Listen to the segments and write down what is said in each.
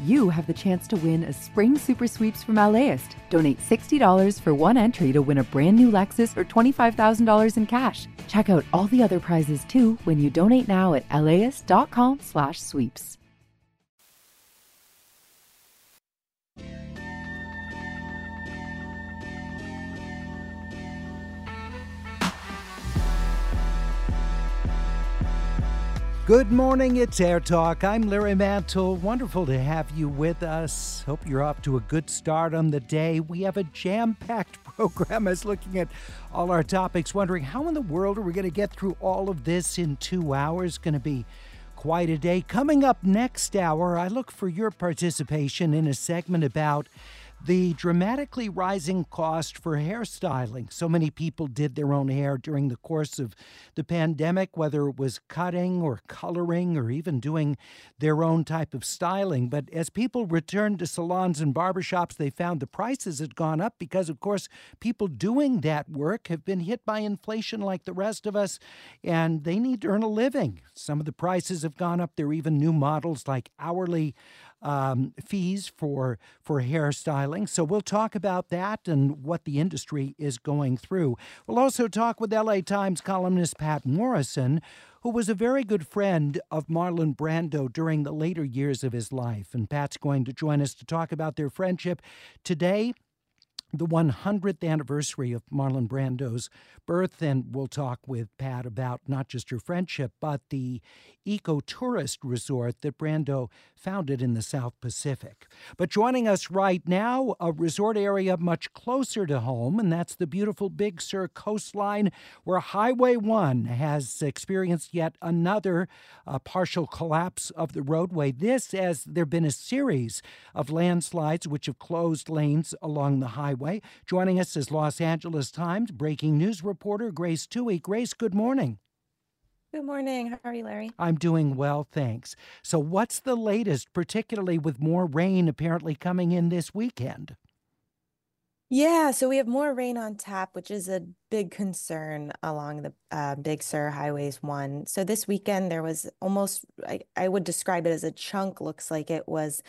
you have the chance to win a spring super sweeps from LAist. Donate $60 for one entry to win a brand new Lexus or $25,000 in cash. Check out all the other prizes too when you donate now at laist.com/sweeps. Good morning, it's Air Talk. I'm Larry Mantle. Wonderful to have you with us. Hope you're off to a good start on the day. We have a jam-packed program. I was looking at all our topics, wondering how in the world are we going to get through all of this in 2 hours? Going to be quite a day. Coming up next hour, I look for your participation in a segment about the dramatically rising cost for hairstyling. So many people did their own hair during the course of the pandemic, whether it was cutting or coloring or even doing their own type of styling. But as people returned to salons and barbershops, they found the prices had gone up because, of course, people doing that work have been hit by inflation like the rest of us, and they need to earn a living. Some of the prices have gone up. There are even new models like hourly fees for hairstyling. So we'll talk about that and what the industry is going through. We'll also talk with LA Times columnist Pat Morrison, who was a very good friend of Marlon Brando during the later years of his life. And Pat's going to join us to talk about their friendship today, the 100th anniversary of Marlon Brando's birth, and we'll talk with Pat about not just her friendship, but the eco-tourist resort that Brando founded in the South Pacific. But joining us right now, a resort area much closer to home, and that's the beautiful Big Sur coastline, where Highway 1 has experienced yet another partial collapse of the roadway. This, as there have been a series of landslides which have closed lanes along the highway. Joining us is Los Angeles Times breaking news reporter Grace Toohey. Grace, good morning. Good morning. How are you, Larry? I'm doing well, thanks. So what's the latest, particularly with more rain apparently coming in this weekend? Yeah, so we have more rain on tap, which is a big concern along the Big Sur Highways 1. So this weekend there was almost, I would describe it as a chunk, looks like it was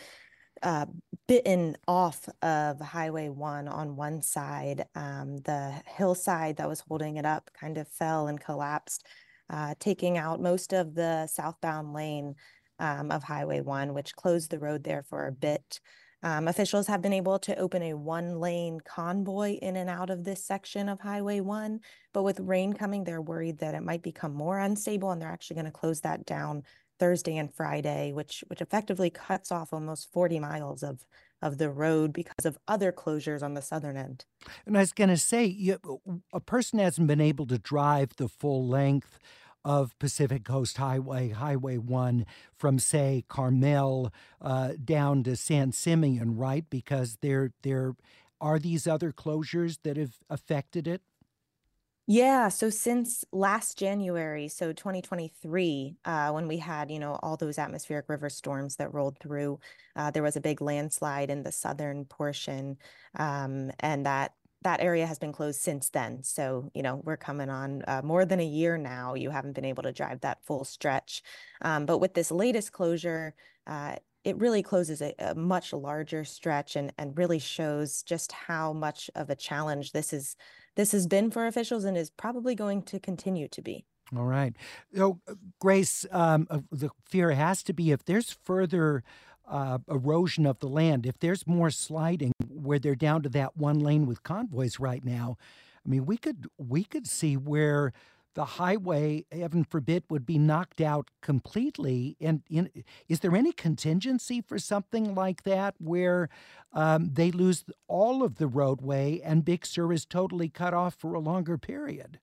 bitten off of Highway 1 on one side. The hillside that was holding it up kind of fell and collapsed, taking out most of the southbound lane of Highway 1, which closed the road there for a bit. Officials have been able to open a one-lane convoy in and out of this section of Highway 1, but with rain coming, they're worried that it might become more unstable, and they're actually going to close that down Thursday and Friday, which effectively cuts off almost 40 miles of the road because of other closures on the southern end. And I was going to say, a person hasn't been able to drive the full length of Pacific Coast Highway, Highway 1, from, say, Carmel down to San Simeon, right? Because there are these other closures that have affected it? Yeah, so since last January, so 2023, when we had, all those atmospheric river storms that rolled through, there was a big landslide in the southern portion, and that area has been closed since then. So, we're coming on more than a year now. You haven't been able to drive that full stretch. But with this latest closure, it really closes a much larger stretch and really shows just how much of a challenge this has been for officials and is probably going to continue to be. All right. So, Grace, the fear has to be if there's further erosion of the land, if there's more sliding where they're down to that one lane with convoys right now, I mean, we could see where the highway, heaven forbid, would be knocked out completely. And is there any contingency for something like that where they lose all of the roadway and Big Sur is totally cut off for a longer period?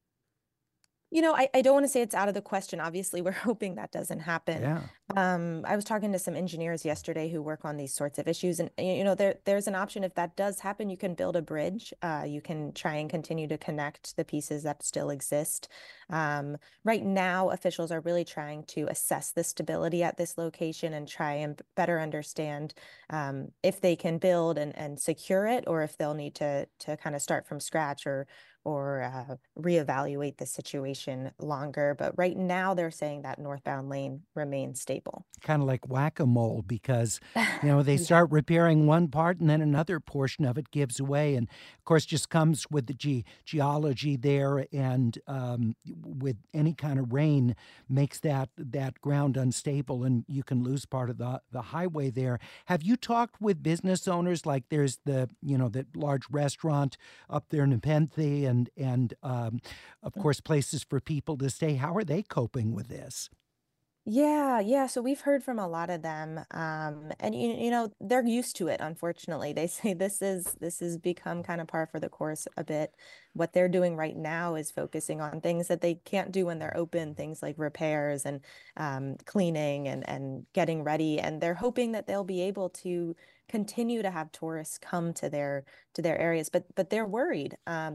I don't want to say it's out of the question. Obviously, we're hoping that doesn't happen. Yeah. I was talking to some engineers yesterday who work on these sorts of issues, and there's an option if that does happen. You can build a bridge. You can try and continue to connect the pieces that still exist. Right now, officials are really trying to assess the stability at this location and try and better understand if they can build and secure it, or if they'll need to kind of start from scratch or reevaluate the situation longer. But right now, they're saying that northbound lane remains stable. Kind of like whack-a-mole, because they Yeah. start repairing one part and then another portion of it gives away, and of course just comes with the geology there, and with any kind of rain makes that ground unstable, and you can lose part of the highway there. Have you talked with business owners? Like there's the large restaurant up there in Nepenthe, and of course places for people to stay. How are they coping with this? Yeah. So we've heard from a lot of them, and they're used to it. Unfortunately, they say this has become kind of par for the course a bit. What they're doing right now is focusing on things that they can't do when they're open, things like repairs and cleaning and getting ready. And they're hoping that they'll be able to continue to have tourists come to their areas, but they're worried.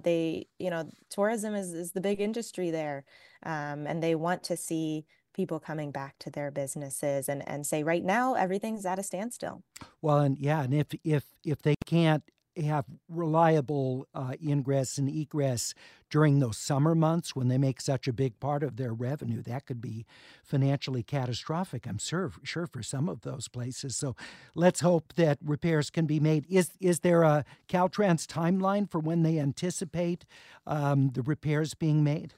Tourism is the big industry there, and they want to see people coming back to their businesses and say right now everything's at a standstill. Well, and yeah, and if they can't have reliable ingress and egress during those summer months when they make such a big part of their revenue, that could be financially catastrophic, I'm sure for some of those places. So let's hope that repairs can be made. Is there a Caltrans timeline for when they anticipate the repairs being made?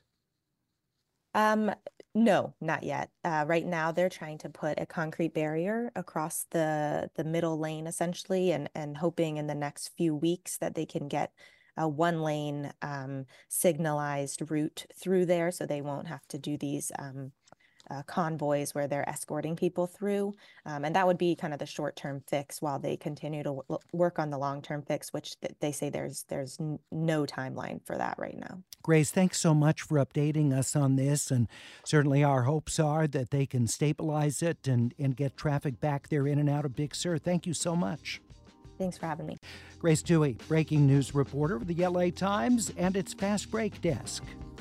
Um, no, not yet. Right now, they're trying to put a concrete barrier across the middle lane, essentially, and hoping in the next few weeks that they can get a one lane signalized route through there, so they won't have to do these convoys where they're escorting people through. And that would be kind of the short-term fix while they continue to work on the long-term fix, which they say there's no timeline for that right now. Grace, thanks so much for updating us on this. And certainly our hopes are that they can stabilize it and get traffic back there in and out of Big Sur. Thank you so much. Thanks for having me. Grace Toohey, breaking news reporter with the LA Times and its Fast Break Desk.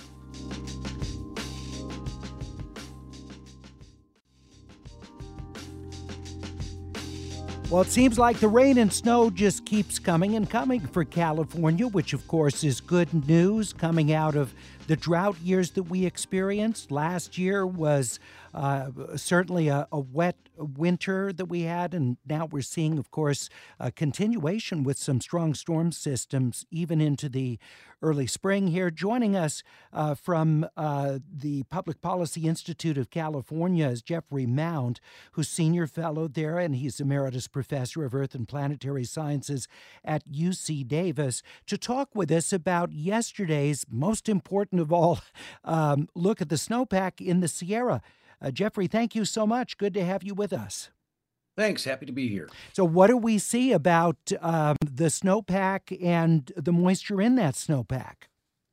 Well, it seems like the rain and snow just keeps coming and coming for California, which of course is good news coming out of the drought years that we experienced. Last year was certainly a wet winter that we had, and now we're seeing, of course, a continuation with some strong storm systems even into the early spring here. Joining us from the Public Policy Institute of California is Jeffrey Mound, who's senior fellow there, and he's emeritus professor of Earth and Planetary Sciences at UC Davis, to talk with us about yesterday's most important of all look at the snowpack in the Sierra. Jeffrey, thank you so much. Good to have you with us. Thanks. Happy to be here. So what do we see about the snowpack and the moisture in that snowpack?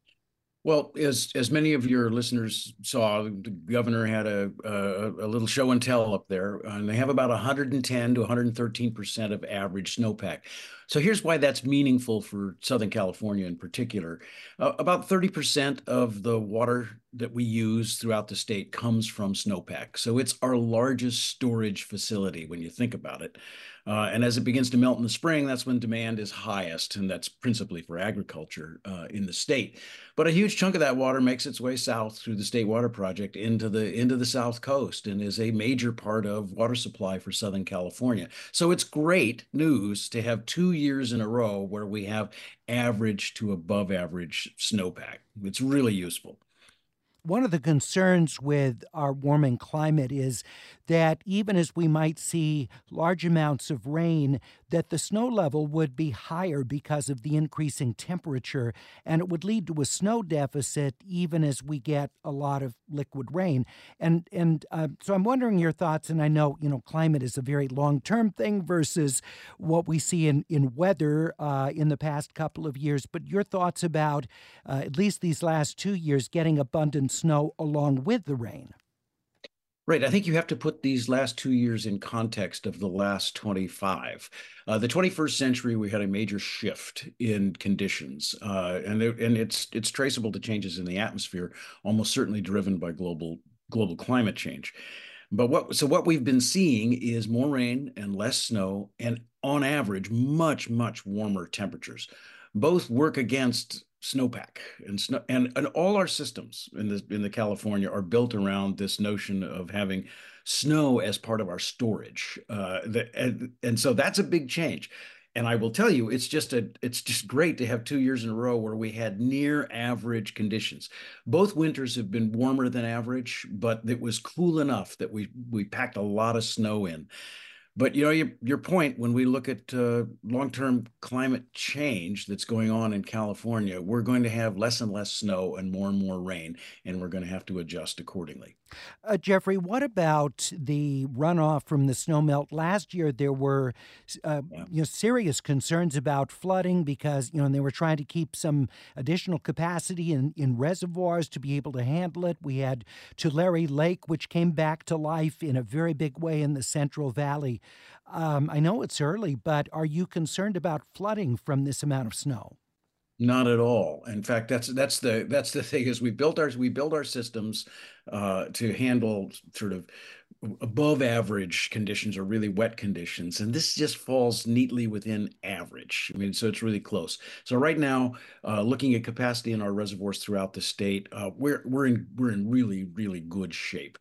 Well, as many of your listeners saw, the governor had a little show and tell up there, and they have about 110 to 113% of average snowpack. So here's why that's meaningful for Southern California in particular. About 30% of the water that we use throughout the state comes from snowpack. So it's our largest storage facility when you think about it. And as it begins to melt in the spring, that's when demand is highest, and that's principally for agriculture in the state. But a huge chunk of that water makes its way south through the State Water Project into the South Coast and is a major part of water supply for Southern California. So it's great news to have 2 years in a row where we have average to above average snowpack. It's really useful. One of the concerns with our warming climate is that even as we might see large amounts of rain, that the snow level would be higher because of the increasing temperature, and it would lead to a snow deficit even as we get a lot of liquid rain. So I'm wondering your thoughts, and I know, climate is a very long-term thing versus what we see in weather in the past couple of years, but your thoughts about at least these last 2 years getting abundant snow along with the rain. Right. I think you have to put these last 2 years in context of the last 25. The 21st century, we had a major shift in conditions, and it's traceable to changes in the atmosphere, almost certainly driven by global climate change. But what we've been seeing is more rain and less snow, and on average, much, much warmer temperatures. Both work against snowpack and snow and all our systems in the California are built around this notion of having snow as part of our storage. And so that's a big change. And I will tell you, it's just great to have 2 years in a row where we had near average conditions. Both winters have been warmer than average, but it was cool enough that we packed a lot of snow in. But your point, when we look at long-term climate change that's going on in California, we're going to have less and less snow and more rain, and we're going to have to adjust accordingly. Jeffrey, what about the runoff from the snowmelt? Last year, there were serious concerns about flooding because they were trying to keep some additional capacity in reservoirs to be able to handle it. We had Tulare Lake, which came back to life in a very big way in the Central Valley. I know it's early, but are you concerned about flooding from this amount of snow? Not at all. In fact, that's the thing is we build our systems to handle sort of above average conditions or really wet conditions, and this just falls neatly within average. I mean, so it's really close. So right now, looking at capacity in our reservoirs throughout the state, we're in really good shape.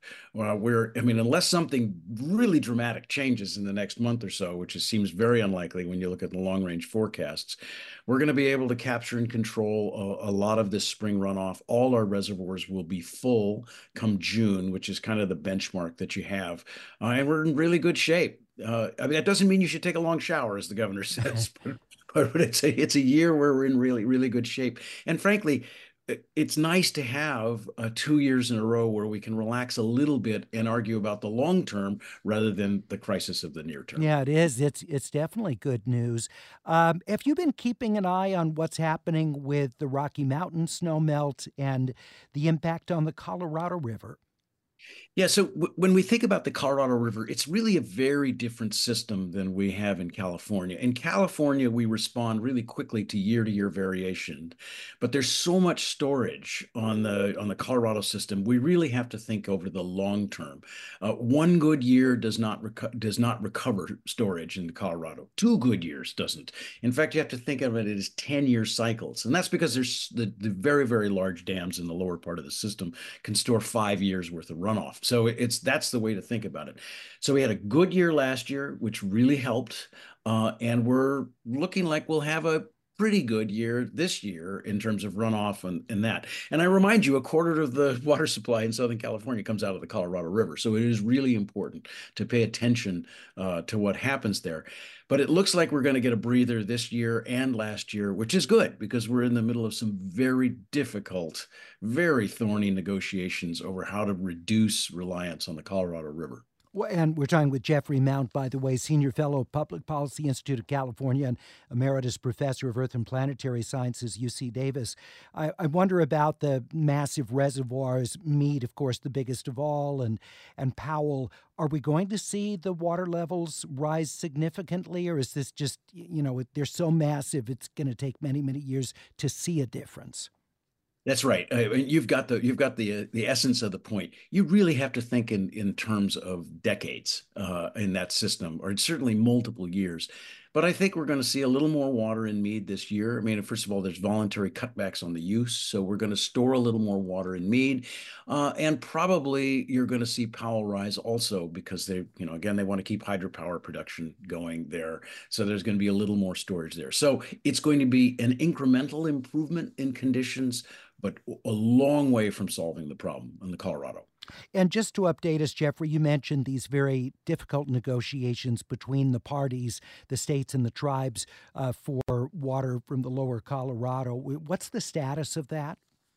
Unless something really dramatic changes in the next month or so, which seems very unlikely when you look at the long range forecasts, we're going to be able to capture and control a lot of this spring runoff. All our reservoirs will be full come June, which is kind of the benchmark that you have. And we're in really good shape. That doesn't mean you should take a long shower, as the governor says, but it's a year where we're in really good shape. And frankly, it's nice to have 2 years in a row where we can relax a little bit and argue about the long term rather than the crisis of the near term. Yeah, it is. It's definitely good news. Have you been keeping an eye on what's happening with the Rocky Mountain snowmelt and the impact on the Colorado River? Yeah, so when we think about the Colorado River, it's really a very different system than we have in California. In California, we respond really quickly to year variation, but there's so much storage on the Colorado system. We really have to think over the long term. One good year does not recover storage in Colorado. 2 good years doesn't. In fact, you have to think of it as 10-year cycles, and that's because there's the very large dams in the lower part of the system can store 5 years worth of runoff. So that's the way to think about it. So we had a good year last year, which really helped, and we're looking like we'll have a pretty good year this year in terms of runoff and that. And I remind you, a quarter of the water supply in Southern California comes out of the Colorado River. So it is really important to pay attention to what happens there. But it looks like we're going to get a breather this year and last year, which is good because we're in the middle of some very difficult, very thorny negotiations over how to reduce reliance on the Colorado River. Well, and we're talking with Jeffrey Mount, by the way, Senior Fellow, Public Policy Institute of California and Emeritus Professor of Earth and Planetary Sciences, UC Davis. I wonder about the massive reservoirs, Mead, of course, the biggest of all, and Powell. Are we going to see the water levels rise significantly, or is this just, they're so massive it's going to take many years to see a difference? That's right. You've got the essence of the point. You really have to think in terms of decades in that system, or certainly multiple years. But I think we're going to see a little more water in Mead this year. I mean, first of all, there's voluntary cutbacks on the use, so we're going to store a little more water in Mead, and probably you're going to see Powell rise also because they want to keep hydropower production going there. So there's going to be a little more storage there. So it's going to be an incremental improvement in conditions, but a long way from solving the problem in the Colorado. And just to update us, Jeffrey, you mentioned these very difficult negotiations between the parties, the states and the tribes, for water from the lower Colorado. What's the status of that?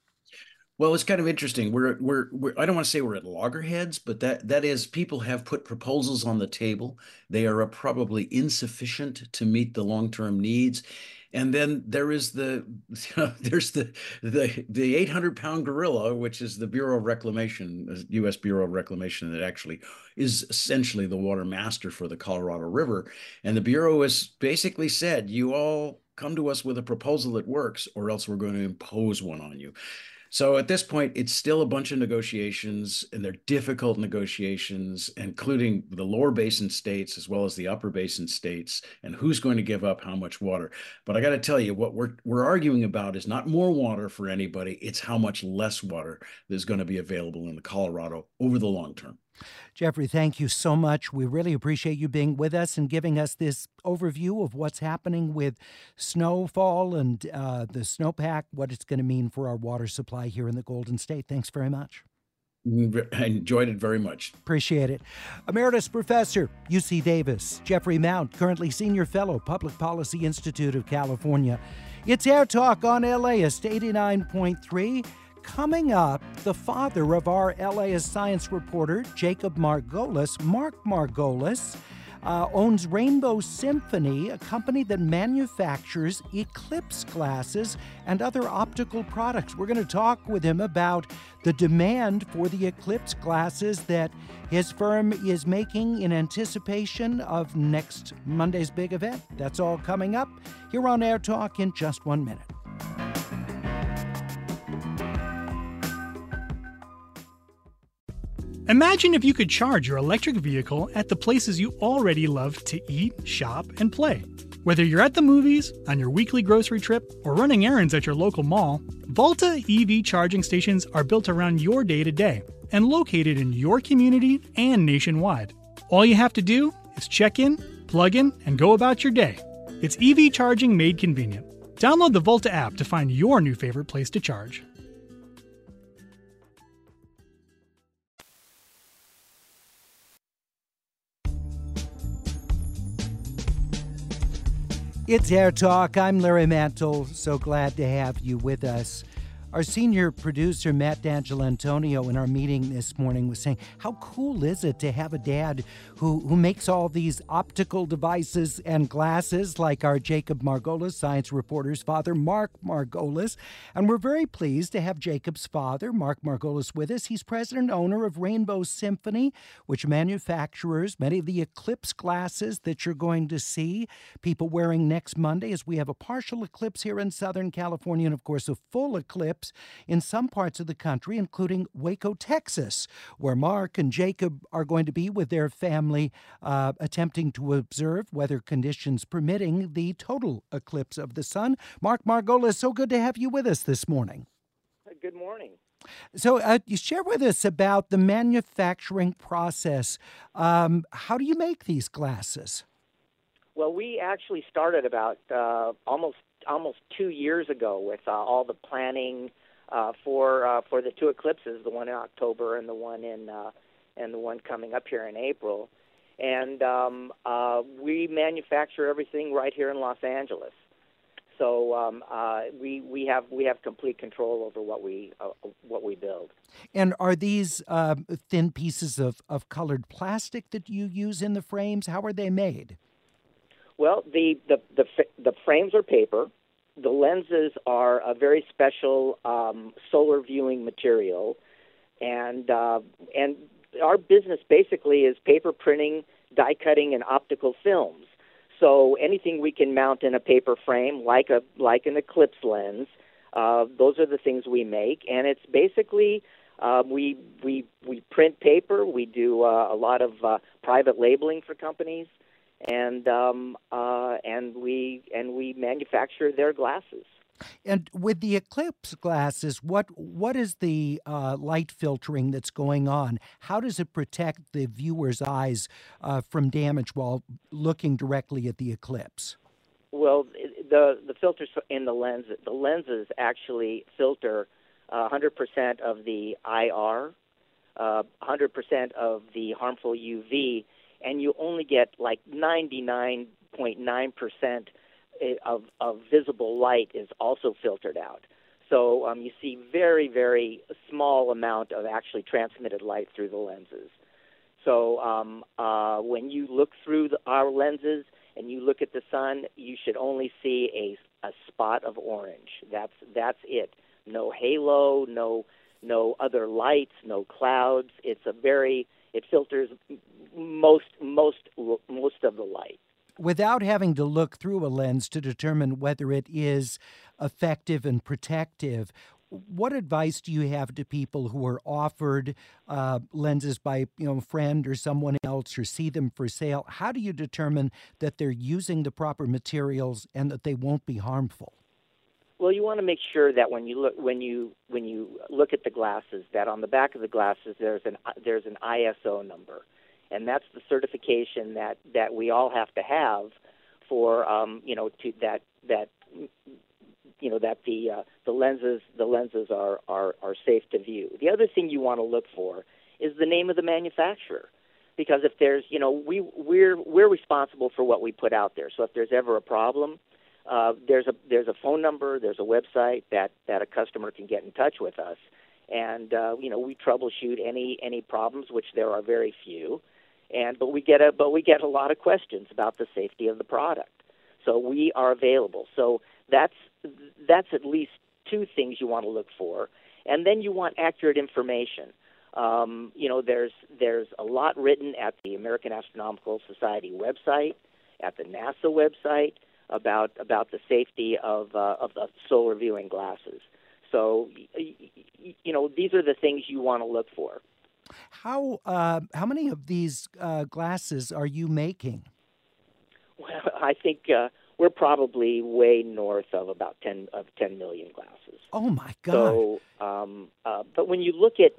Well, it's kind of interesting. We're I don't want to say we're at loggerheads, but that is, people have put proposals on the table. They are probably insufficient to meet the long-term needs. And then there is there's the 800-pound gorilla, which is the Bureau of Reclamation, the U.S. Bureau of Reclamation, that actually is essentially the water master for the Colorado River. And the Bureau has basically said, you all come to us with a proposal that works, or else we're going to impose one on you. So at this point, it's still a bunch of negotiations, and they're difficult negotiations, including the lower basin states as well as the upper basin states, and who's going to give up how much water. But I got to tell you, what we're arguing about is not more water for anybody; it's how much less water is going to be available in the Colorado over the long term. Jeffrey, thank you so much. We really appreciate you being with us and giving us this overview of what's happening with snowfall and the snowpack, what it's going to mean for our water supply here in the Golden State. Thanks very much. I enjoyed it very much. Appreciate it. Emeritus Professor, UC Davis, Jeffrey Mount, currently Senior Fellow, Public Policy Institute of California. It's Air Talk on LAist 89.3. Coming up, the father of our LAist science reporter, Jacob Margolis, Mark Margolis, owns Rainbow Symphony, a company that manufactures eclipse glasses and other optical products. We're going to talk with him about the demand for the eclipse glasses that his firm is making in anticipation of next Monday's big event. That's all coming up here on Air Talk in just 1 minute. Imagine if you could charge your electric vehicle at the places you already love to eat, shop, and play. Whether you're at the movies, on your weekly grocery trip, or running errands at your local mall, Volta EV charging stations are built around your day-to-day and located in your community and nationwide. All you have to do is check in, plug in, and go about your day. It's EV charging made convenient. Download the Volta app to find your new favorite place to charge. It's Air Talk. I'm Larry Mantle. So glad to have you with us. Our senior producer, Matt D'Angelantonio, in our meeting this morning was saying, how cool is it to have a dad who makes all these optical devices and glasses, like our Jacob Margolis, science reporter's father, Mark Margolis. And we're very pleased to have Jacob's father, Mark Margolis, with us. He's president and owner of Rainbow Symphony, which manufactures many of the eclipse glasses that you're going to see people wearing next Monday, as we have a partial eclipse here in Southern California and, of course, a full eclipse in some parts of the country, including Waco, Texas, where Mark and Jacob are going to be with their family attempting to observe, weather conditions permitting, the total eclipse of the sun. Mark Margolis, so good to have you with us this morning. Good morning. So you share with us about the manufacturing process. How do you make these glasses? Well, we actually started about almost 2 years ago with all the planning for the two eclipses, the one in October and the one coming up here in April. And we manufacture everything right here in Los Angeles. So we have complete control over what we build. And are these thin pieces of colored plastic that you use in the frames? How are they made? Well, the frames are paper. The lenses are a very special solar viewing material, and our business basically is paper printing, die cutting, and optical films. So anything we can mount in a paper frame, like an eclipse lens, those are the things we make. And it's basically we print paper. We do a lot of private labeling for companies, and we manufacture their glasses. And with the eclipse glasses, what is the light filtering that's going on? How does it protect the viewer's eyes from damage while looking directly at the eclipse? Well, the filters in the lenses actually filter 100% of the IR, 100% of the harmful UV, and you only get like 99.9% of visible light is also filtered out. So you see very, very small amount of actually transmitted light through the lenses. So when you look through our lenses and you look at the sun, you should only see a spot of orange. That's it. No halo, no other lights, no clouds. It filters most of the light. Without having to look through a lens to determine whether it is effective and protective, What advice do you have to people who are offered lenses by a friend or someone else, or see them for sale? How do you determine that they're using the proper materials and that they won't be harmful? Well, you want to make sure that when you look at the glasses, that on the back of the glasses there's an ISO number, and that's the certification that we all have to have for that the lenses are safe to view. The other thing you want to look for is the name of the manufacturer, because if there's we're responsible for what we put out there. So if there's ever a problem, there's a phone number, there's a website that a customer can get in touch with us, and we troubleshoot any problems, which there are very few, but we get a lot of questions about the safety of the product. So we are available. So that's at least two things you want to look for, and then you want accurate information. There's a lot written at the American Astronomical Society website, at the NASA website, about the safety of the solar viewing glasses. So these are the things you want to look for. How many of these glasses are you making? Well, I think we're probably way north of about 10 million glasses. Oh my God! So, but when you look at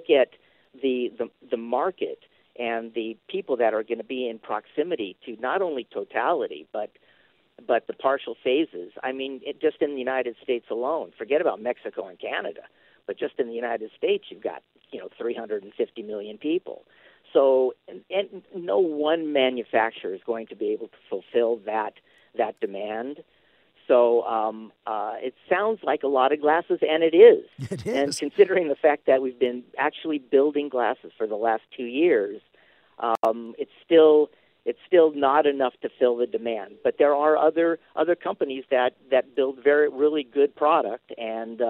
the market and the people that are going to be in proximity to not only totality but the partial phases, I mean, just in the United States alone, forget about Mexico and Canada, but just in the United States, you've got 350 million people. So, and no one manufacturer is going to be able to fulfill that demand. So it sounds like a lot of glasses, and it is. It is. And considering the fact that we've been actually building glasses for the last 2 years, it's still not enough to fill the demand. But there are other companies that build really good product, and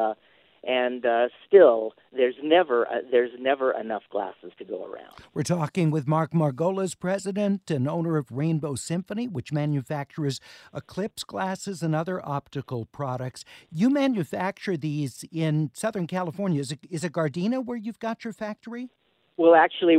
still there's never enough glasses to go around. We're talking with Mark Margolis, president and owner of Rainbow Symphony, which manufactures Eclipse glasses and other optical products. You manufacture these in Southern California. Is it Gardena where you've got your factory? Well, actually,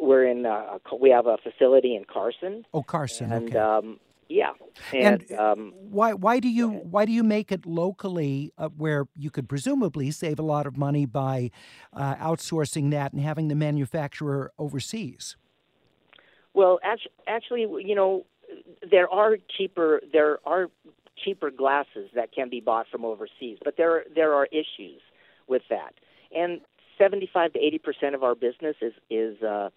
we have a facility in Carson. Oh, Carson. And, okay. Yeah. And why do you make it locally, where you could presumably save a lot of money by outsourcing that and having the manufacturer overseas? Well, actually, there are cheaper glasses that can be bought from overseas, but there are issues with that. And 75 to 80% of our business is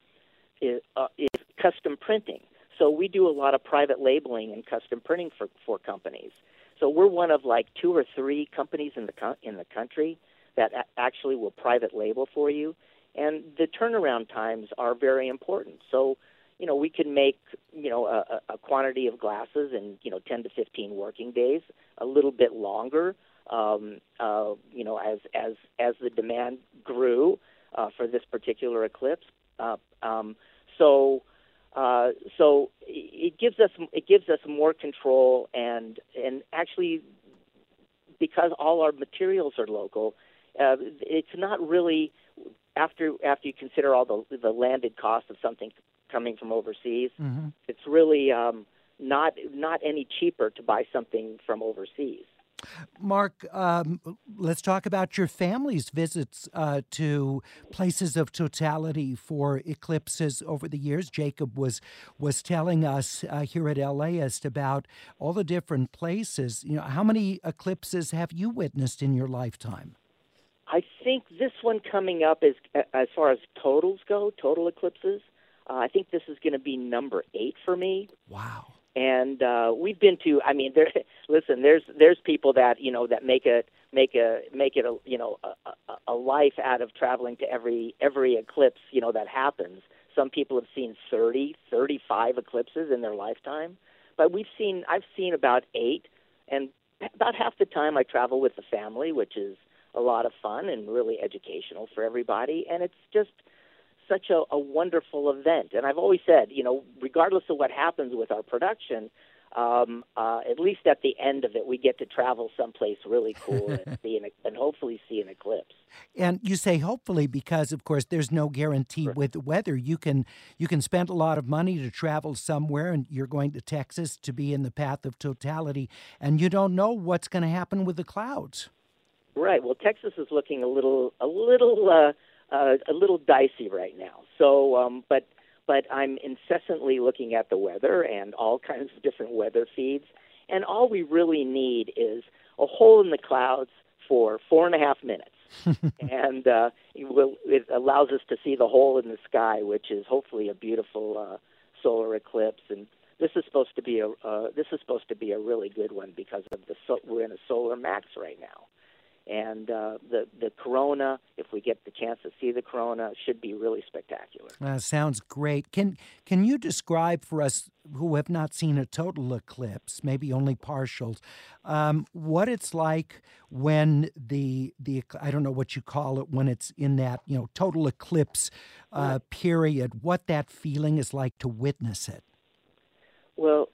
custom printing. So we do a lot of private labeling and custom printing for companies. So we're one of like 2 or 3 companies in the country that actually will private label for you, and the turnaround times are very important. So we can make a quantity of glasses in 10 to 15 working days, a little bit longer. As the demand grew for this particular eclipse, so it gives us more control, and actually, because all our materials are local, it's not really, after you consider all the landed cost of something coming from overseas, mm-hmm. It's really not any cheaper to buy something from overseas. Mark, let's talk about your family's visits to places of totality for eclipses over the years. Jacob was telling us here at LAist about all the different places. How many eclipses have you witnessed in your lifetime? I think this one coming up is, as far as totals go, total eclipses, I think this is going to be number 8 for me. Wow. And we've been to. I mean, there's people that that make it a life out of traveling to every eclipse that happens. Some people have seen 30, 35 eclipses in their lifetime, but I've seen about 8, and about half the time I travel with the family, which is a lot of fun and really educational for everybody, and it's just such a wonderful event. And I've always said, regardless of what happens with our production, at least at the end of it, we get to travel someplace really cool and hopefully see an eclipse. And you say hopefully because, of course, there's no guarantee with the weather. You can spend a lot of money to travel somewhere, and you're going to Texas to be in the path of totality, and you don't know what's going to happen with the clouds. Right. Well, Texas is looking a little dicey right now. So, but I'm incessantly looking at the weather and all kinds of different weather feeds, and all we really need is a hole in the clouds for 4.5 minutes. And it allows us to see the hole in the sky, which is hopefully a beautiful solar eclipse. And this is supposed to be a really good one because of we're in a solar max right now. And the corona, if we get the chance to see the corona, should be really spectacular. Sounds great. Can you describe for us who have not seen a total eclipse, maybe only partials, what it's like when the I don't know what you call it, when it's in that total eclipse period, what that feeling is like to witness it? Well,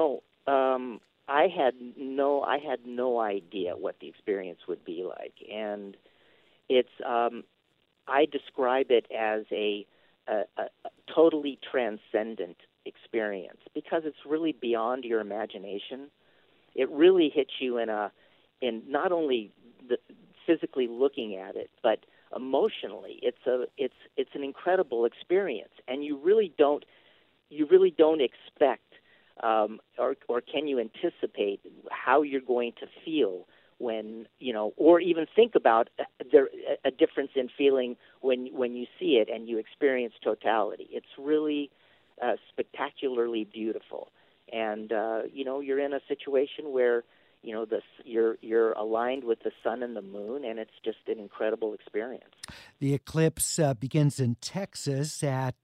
I had no idea what the experience would be like, and it's I describe it as a totally transcendent experience because it's really beyond your imagination. It really hits you in not only physically looking at it, but emotionally. It's an incredible experience, and you really don't expect. Or can you anticipate how you're going to feel when, or even think about a difference in feeling when you see it and you experience totality? It's really spectacularly beautiful. And, you're in a situation where, you're aligned with the sun and the moon, and it's just an incredible experience. The eclipse begins in Texas at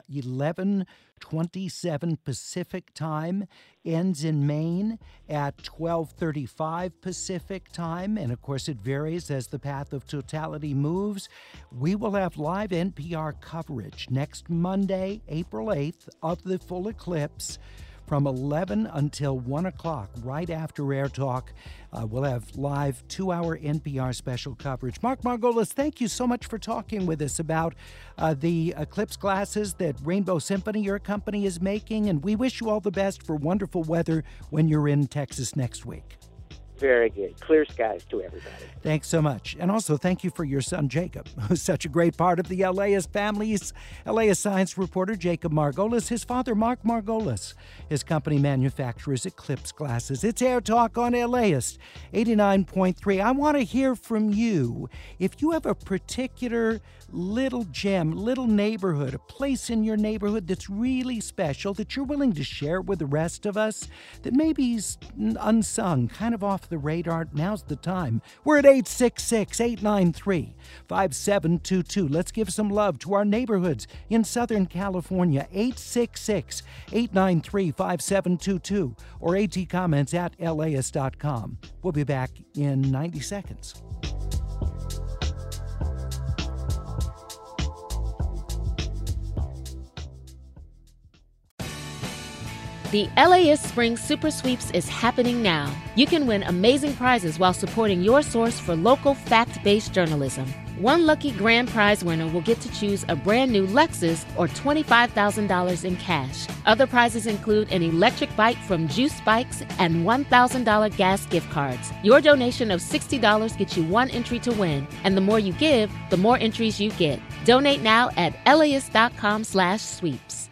11:27 Pacific time, ends in Maine at 12:35 Pacific time, and of course it varies as the path of totality moves. We will have live NPR coverage next Monday, April 8th, of the full eclipse, from 11 until 1 o'clock, right after Air Talk. We'll have live 2-hour NPR special coverage. Mark Margolis, thank you so much for talking with us about the eclipse glasses that Rainbow Symphony, your company, is making. And we wish you all the best for wonderful weather when you're in Texas next week. Very good. Clear skies to everybody. Thanks so much. And also thank you for your son, Jacob, who's such a great part of the LAist family's LAist science reporter, Jacob Margolis. His father, Mark Margolis. His company manufactures eclipse glasses. It's Air Talk on LAist 89.3. I want to hear from you. If you have a particular little gem, little neighborhood, a place in your neighborhood that's really special that you're willing to share with the rest of us, that maybe is unsung, kind of off the radar, now's the time. We're at 866-893-5722. Let's give some love to our neighborhoods in Southern California. 866-893-5722 or atcomments@laist.com. We'll be back in 90 seconds. The LAist Spring Super Sweeps is happening now. You can win amazing prizes while supporting your source for local fact-based journalism. One lucky grand prize winner will get to choose a brand new Lexus or $25,000 in cash. Other prizes include an electric bike from Juice Bikes and $1,000 gas gift cards. Your donation of $60 gets you one entry to win, and the more you give, the more entries you get. Donate now at laist.com/sweeps.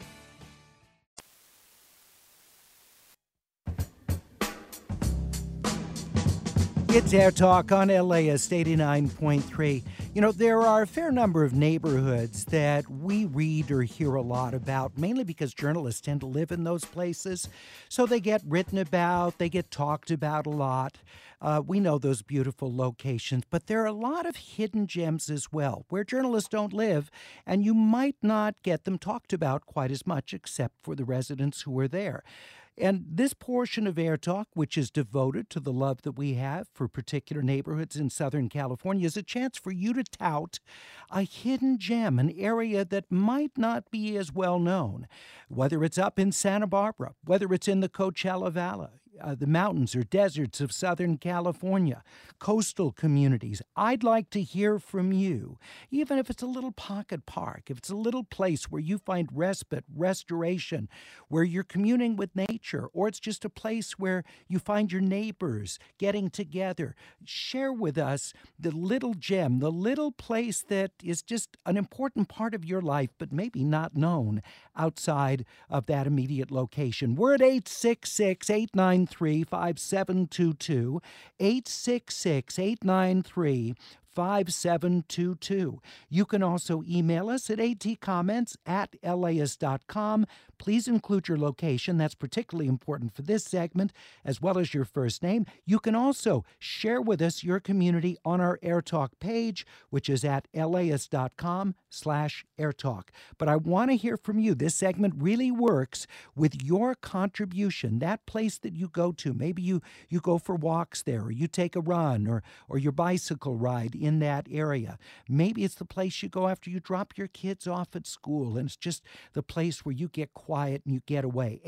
It's Air Talk on LAist 89.3. There are a fair number of neighborhoods that we read or hear a lot about, mainly because journalists tend to live in those places. So they get written about, they get talked about a lot. We know those beautiful locations, but there are a lot of hidden gems as well, where journalists don't live, and you might not get them talked about quite as much, except for the residents who are there. And this portion of Air Talk, which is devoted to the love that we have for particular neighborhoods in Southern California, is a chance for you to tout a hidden gem, an area that might not be as well known, whether it's up in Santa Barbara, whether it's in the Coachella Valley, the mountains or deserts of Southern California, coastal communities. I'd like to hear from you, even if it's a little pocket park, if it's a little place where you find respite, restoration, where you're communing with nature, or it's just a place where you find your neighbors getting together. Share with us the little gem, the little place that is just an important part of your life, but maybe not known outside of that immediate location. We're at 866-893-5722, 866-893-5722. You can also email us at atcomments@laist.com. Please include your location. That's particularly important for this segment, as well as your first name. You can also share with us your community on our AirTalk page, which is at laist.com/AirTalk. But I want to hear from you. This segment really works with your contribution, that place that you go to. Maybe you go for walks there, or you take a run, or your bicycle ride in that area. Maybe it's the place you go after you drop your kids off at school, and it's just the place where you get quiet and you get away.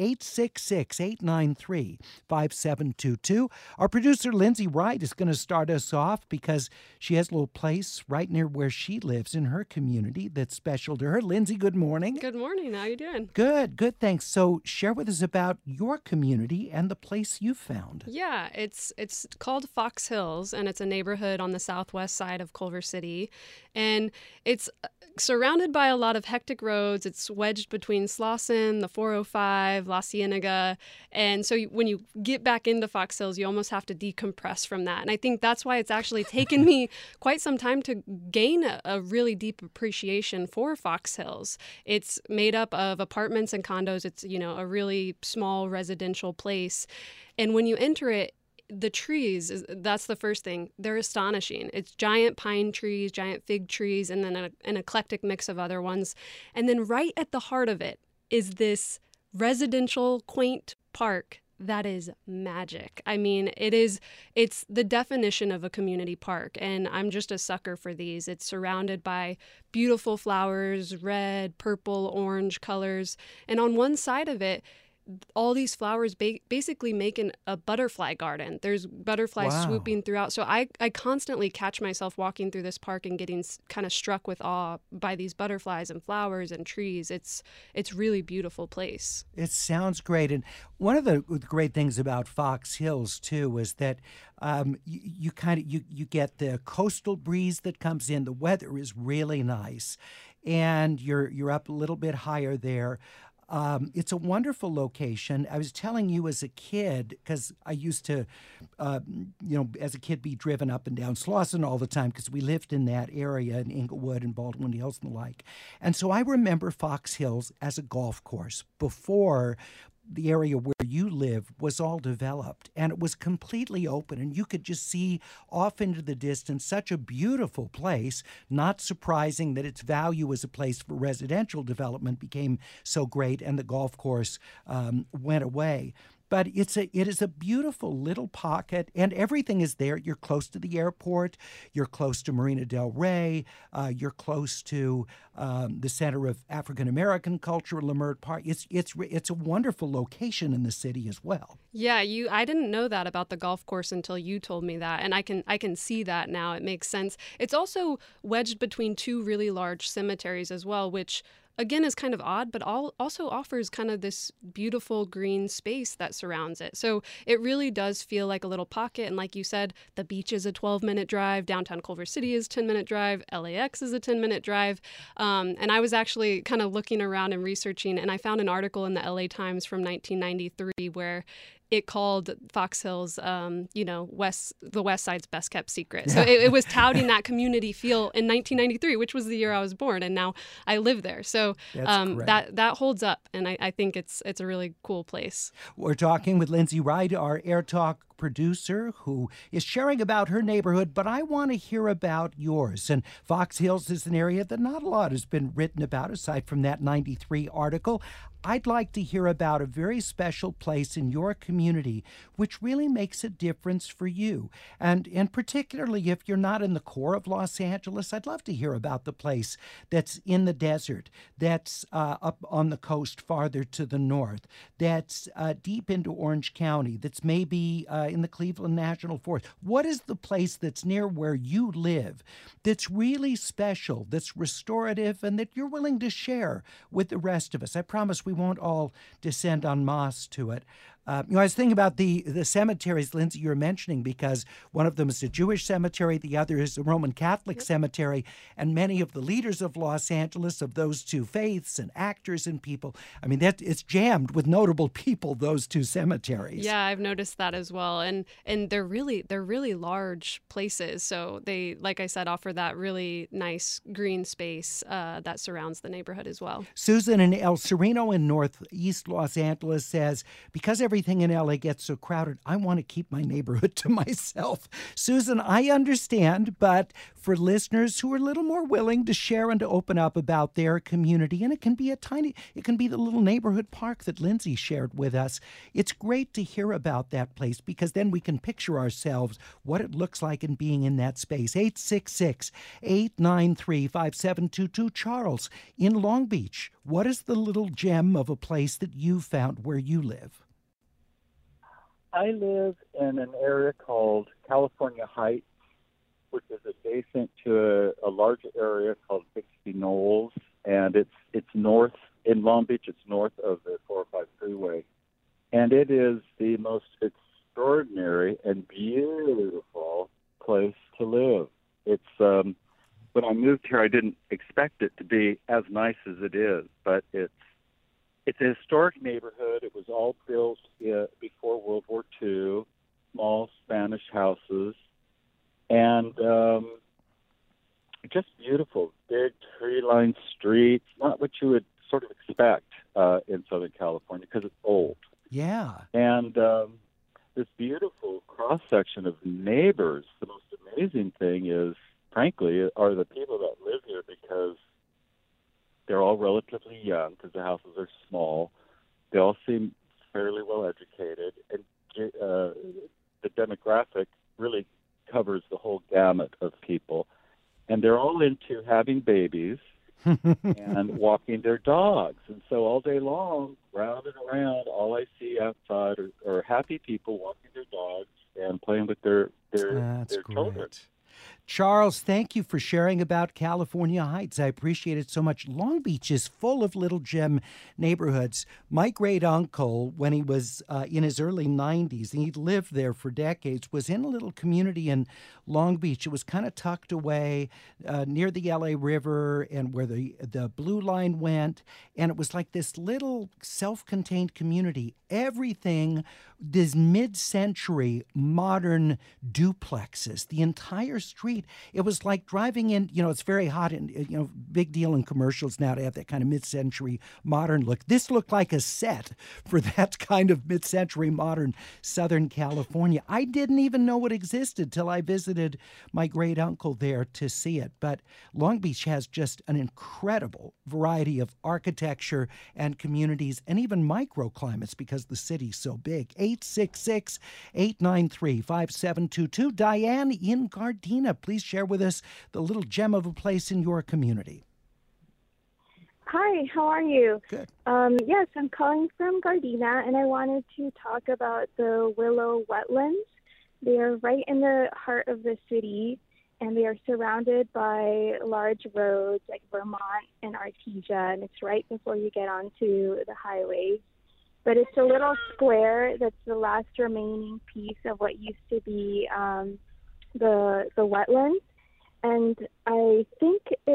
866-893-5722. Our producer, Lindsay Wright, is going to start us off because she has a little place right near where she lives in her community that's special to her. Lindsay, good morning. Good morning. How you doing? Good, thanks. So share with us about your community and the place you found. Yeah, it's called Fox Hills, and it's a neighborhood on the southwest side of Culver City. And it's surrounded by a lot of hectic roads. It's wedged between Slauson, the 405, La Cienega. And so when you get back into Fox Hills, you almost have to decompress from that. And I think that's why it's actually taken me quite some time to gain a really deep appreciation for Fox Hills. It's made up of apartments and condos. It's, a really small residential place. And when you enter it, the trees, that's the first thing. They're astonishing. It's giant pine trees, giant fig trees, and then an eclectic mix of other ones. And then right at the heart of it is this residential, quaint park that is magic. I mean, it's the definition of a community park, and I'm just a sucker for these. It's surrounded by beautiful flowers, red, purple, orange colors. And on one side of it, all these flowers basically make a butterfly garden. There's butterflies swooping throughout. So I constantly catch myself walking through this park and getting kind of struck with awe by these butterflies and flowers and trees. It's really beautiful place. It sounds great. And one of the great things about Fox Hills, too, is that you get the coastal breeze that comes in. The weather is really nice. And you're up a little bit higher there. It's a wonderful location. I was telling you as a kid, because I used to, as a kid, be driven up and down Slauson all the time because we lived in that area in Inglewood and Baldwin Hills and the like. And so I remember Fox Hills as a golf course before the area where you live was all developed, and it was completely open, and you could just see off into the distance. Such a beautiful place. Not surprising that its value as a place for residential development became so great and the golf course went away. But it is a beautiful little pocket, and everything is there. You're close to the airport. You're close to Marina del Rey. You're close to the Center of African American Culture, Leimert Park. It's a wonderful location in the city as well. Yeah, I didn't know that about the golf course until you told me that, and I can see that now. It makes sense. It's also wedged between two really large cemeteries as well, which again is kind of odd, but also offers kind of this beautiful green space that surrounds it. So it really does feel like a little pocket. And like you said, the beach is a 12-minute drive. Downtown Culver City is a 10-minute drive. LAX is a 10-minute drive. And I was actually kind of looking around and researching, and I found an article in the LA Times from 1993 where it called Fox Hills, the West Side's best kept secret. So it was touting that community feel in 1993, which was the year I was born, and now I live there. So that holds up, and I think it's a really cool place. We're talking with Lindsay Wright, our Air Talk producer, who is sharing about her neighborhood, but I want to hear about yours. And Fox Hills is an area that not a lot has been written about aside from that 93 article. I'd like to hear about a very special place in your community which really makes a difference for you. And particularly if you're not in the core of Los Angeles, I'd love to hear about the place that's in the desert, that's up on the coast farther to the north, that's deep into Orange County, that's maybe in the Cleveland National Forest. What is the place that's near where you live that's really special, that's restorative, and that you're willing to share with the rest of us? I promise we won't all descend en masse to it. I was thinking about the cemeteries, Lindsay, you're mentioning, because one of them is a Jewish cemetery, the other is a Roman Catholic cemetery, and many of the leaders of Los Angeles, of those two faiths, and actors and people, I mean, it's jammed with notable people, those two cemeteries. Yeah, I've noticed that as well, and they're really large places, so they, like I said, offer that really nice green space that surrounds the neighborhood as well. Susan in El Sereno in northeast Los Angeles says, because everything in LA gets so crowded, I want to keep my neighborhood to myself. Susan, I understand, but for listeners who are a little more willing to share and to open up about their community, and it can be the little neighborhood park that Lindsay shared with us. It's great to hear about that place because then we can picture ourselves what it looks like in being in that space. 866-893-5722. Charles, in Long Beach, what is the little gem of a place that you found where you live? I live in an area called California Heights, which is adjacent to a large area called Bixby Knolls, and it's north in Long Beach. It's north of the 405 freeway, and it is the most extraordinary and beautiful place to live. It's when I moved here, I didn't expect it to be as nice as it is, but it's a historic neighborhood. It was all built before World War II, small Spanish houses, and just beautiful, big tree-lined streets, not what you would sort of expect in Southern California because it's old. Yeah. And this beautiful cross-section of neighbors. The most amazing thing is, frankly, are the people that live here because they're all relatively young because the houses are small. They all seem fairly well educated, and the demographic really covers the whole gamut of people. And they're all into having babies and walking their dogs. And so all day long, round and around, all I see outside are happy people walking their dogs and playing with their children. Charles, thank you for sharing about California Heights. I appreciate it so much. Long Beach is full of little gem neighborhoods. My great uncle, when he was in his early 90s, and he'd lived there for decades, was in a little community in Long Beach. It was kind of tucked away near the LA River and where the Blue Line went. And it was like this little self-contained community. Everything, these mid-century modern duplexes, the entire street. It was like driving in, it's very hot and, big deal in commercials now to have that kind of mid-century modern look. This looked like a set for that kind of mid-century modern Southern California. I didn't even know it existed till I visited my great uncle there to see it. But Long Beach has just an incredible variety of architecture and communities and even microclimates because the city's so big. 866-893-5722. Diane in Gardena, please share with us the little gem of a place in your community. Hi, how are you? Good. Yes, I'm calling from Gardena, and I wanted to talk about the Willow Wetlands. They are right in the heart of the city, and they are surrounded by large roads like Vermont and Artesia, and it's right before you get onto the highways. But it's a little square that's the last remaining piece of what used to be the wetlands. And I think it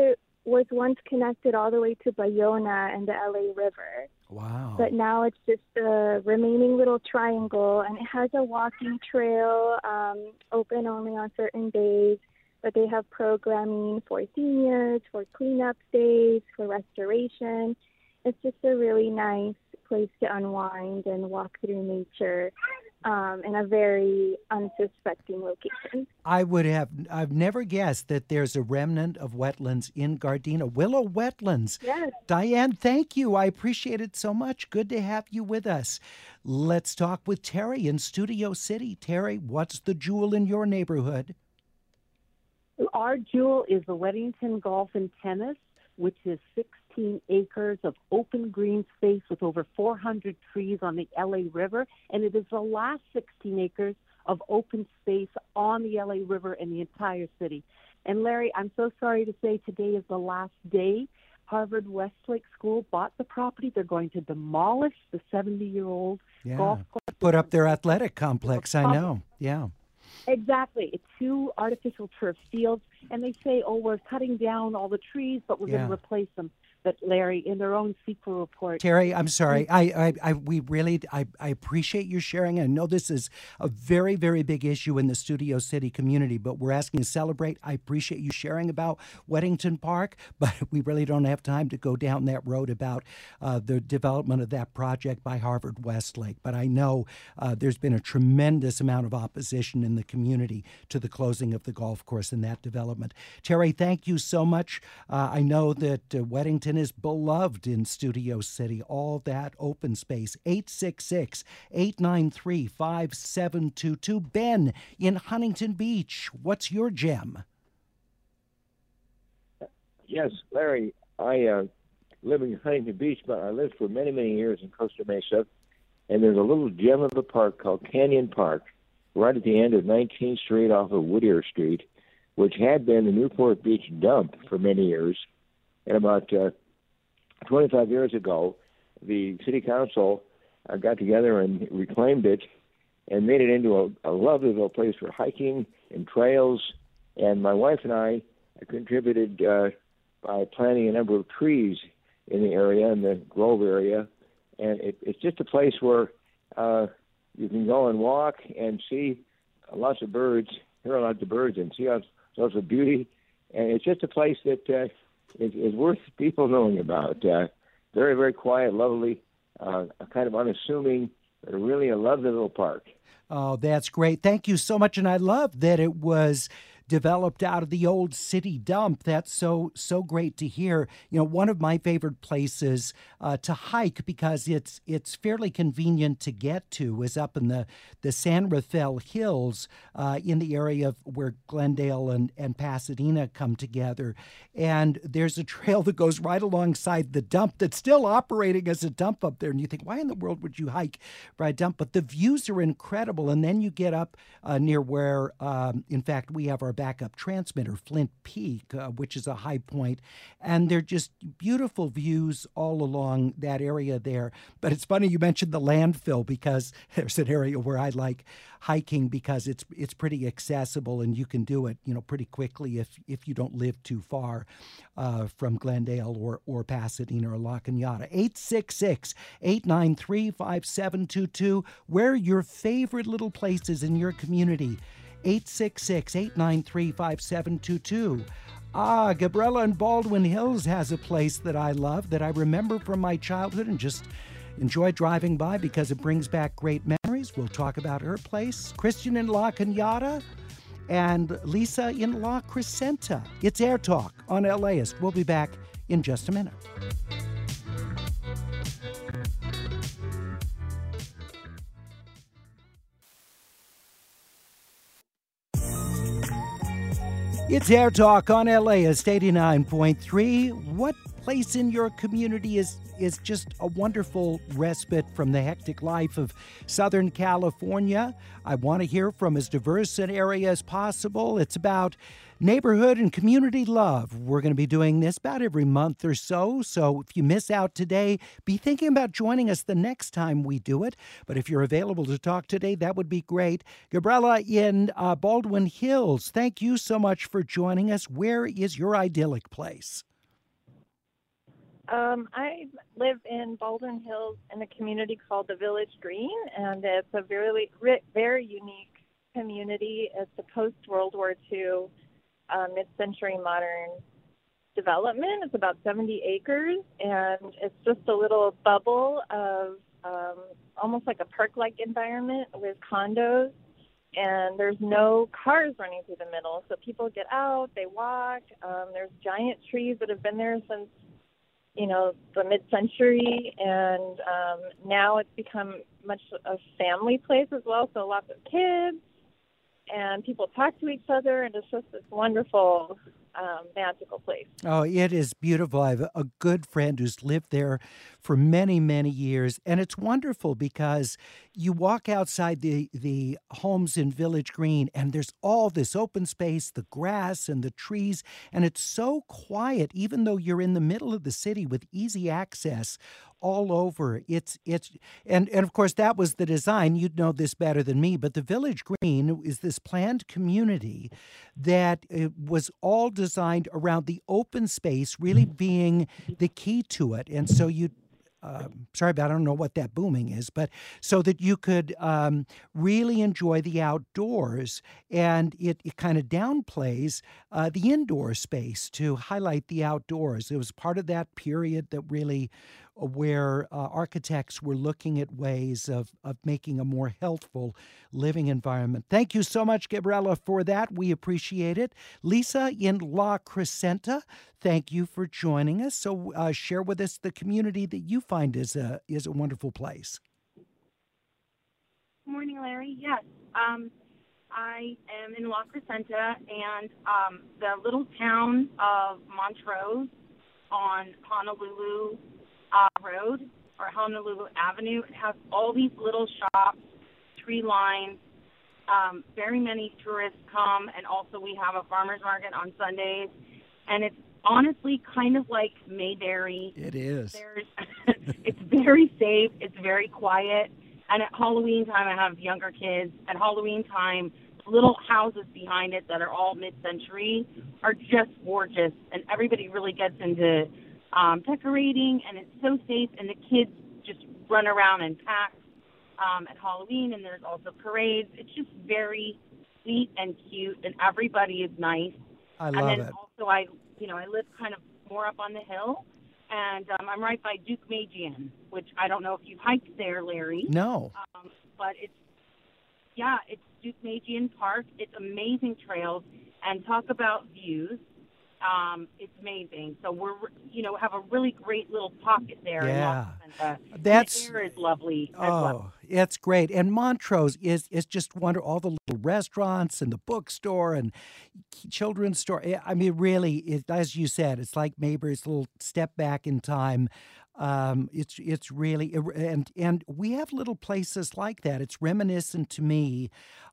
was once connected all the way to Bayona and the LA River. Wow. But now it's just a remaining little triangle, and it has a walking trail open only on certain days. But they have programming for seniors, for cleanup days, for restoration. It's just a really nice place to unwind and walk through nature in a very unsuspecting location. I've never guessed that there's a remnant of wetlands in Gardena. Willow Wetlands. Yes. Diane, thank you. I appreciate it so much. Good to have you with us. Let's talk with Terry in Studio City. Terry, what's the jewel in your neighborhood? Our jewel is the Weddington Golf and Tennis, which is 16 acres of open green space with over 400 trees on the LA River. And it is the last 16 acres of open space on the LA River in the entire city. And Larry, I'm so sorry to say today is the last day. Harvard Westlake School bought the property. They're going to demolish the 70-year-old golf course. Put up their athletic complex, I know. Yeah. Exactly. It's 2 artificial turf fields, and they say, oh, we're cutting down all the trees, but we're going to replace them. But Larry, in their own CEQA report, Terry, I'm sorry. I appreciate you sharing. I know this is a very, very big issue in the Studio City community, but we're asking to celebrate. I appreciate you sharing about Weddington Park, but we really don't have time to go down that road about the development of that project by Harvard Westlake. But I know there's been a tremendous amount of opposition in the community to the closing of the golf course and that development. Terry, thank you so much. I know that Weddington is beloved in Studio City, all that open space. 866-893-5722. Ben in Huntington Beach, what's your gem? Yes, Larry, I live in Huntington Beach, but I lived for many, many years in Costa Mesa, and there's a little gem of a park called Canyon Park right at the end of 19th Street off of Whittier Street, which had been the Newport Beach dump for many years. And about 25 years ago, the city council got together and reclaimed it and made it into a lovely little place for hiking and trails. And my wife and I contributed by planting a number of trees in the area, in the Grove area. And it's just a place where you can go and walk and see lots of birds, hear lots of birds, and see lots of beauty. And it's just a place that is worth people knowing about. Very, very quiet, lovely, kind of unassuming, but really a lovely little park. Oh, that's great. Thank you so much. And I love that it was developed out of the old city dump. That's so great to hear. You know, one of my favorite places to hike, because it's fairly convenient to get to, is up in the San Rafael Hills in the area of where Glendale and Pasadena come together. And there's a trail that goes right alongside the dump that's still operating as a dump up there. And you think, why in the world would you hike by a dump? But the views are incredible. And then you get up near where, in fact, we have our backup transmitter, Flint Peak, which is a high point, and they're just beautiful views all along that area there. But it's funny you mentioned the landfill, because there's an area where I like hiking because it's pretty accessible and you can do it, you know, pretty quickly if you don't live too far from Glendale or Pasadena or La Cañada. 866-893-5722. Where are your favorite little places in your community? 866-893-5722. Gabriella in Baldwin Hills has a place that I love, that I remember from my childhood and just enjoy driving by because it brings back great memories. We'll talk about her place. Christian in La Cañada and Lisa in La Crescenta. It's Air Talk on LAist. We'll be back in just a minute. It's Air Talk on LAist 89.3. What place in your community is just a wonderful respite from the hectic life of Southern California? I want to hear from as diverse an area as possible. It's about neighborhood and community love. We're going to be doing this about every month or so. So if you miss out today, be thinking about joining us the next time we do it. But if you're available to talk today, that would be great. Gabriella in Baldwin Hills, thank you so much for joining us. Where is your idyllic place? I live in Baldwin Hills in a community called the Village Green, and it's a very, very unique community. It's a post-World War II, mid-century modern development. It's about 70 acres, and it's just a little bubble of almost like a park-like environment with condos, and there's no cars running through the middle. So people get out, they walk. There's giant trees that have been there since, the mid-century, and now it's become much a family place as well. So lots of kids, and people talk to each other, and it's just this wonderful, magical place. Oh, it is beautiful. I have a good friend who's lived there for many, many years, and it's wonderful because you walk outside the homes in Village Green, and there's all this open space, the grass and the trees, and it's so quiet, even though you're in the middle of the city with easy access all over. And of course that was the design. You'd know this better than me, but the Village Green is this planned community that was all designed around the open space really being the key to it. And so sorry, but I don't know what that booming is, but so that you could really enjoy the outdoors, and it kind of downplays the indoor space to highlight the outdoors. It was part of that period that really where architects were looking at ways of making a more healthful living environment. Thank you so much, Gabriela, for that. We appreciate it. Lisa in La Crescenta, thank you for joining us. So share with us the community that you find is a wonderful place. Good morning, Larry. Yes, I am in La Crescenta, and the little town of Montrose on Honolulu Road or Honolulu Avenue has all these little shops, tree lines. Very many tourists come, and also we have a farmer's market on Sundays, and it's honestly kind of like Mayberry. It is. It's very safe. It's very quiet. And at Halloween time, I have younger kids. At Halloween time, little houses behind it that are all mid-century are just gorgeous, and everybody really gets into decorating, and it's so safe, and the kids just run around and pack at Halloween, and there's also parades. It's just very sweet and cute, and everybody is nice. I love it. And then also I live kind of more up on the hill, and I'm right by Duke Magian, which I don't know if you've hiked there, Larry. No. But it's Duke Magian Park. It's amazing trails, and talk about views. It's amazing. So we're, have a really great little pocket there. Yeah. And the air is lovely as well. It's great. And Montrose is just wonderful. All the little restaurants and the bookstore and children's store. I mean, really, as you said, it's like Mayberry's little step back in time. It's really, and we have little places like that. It's reminiscent to me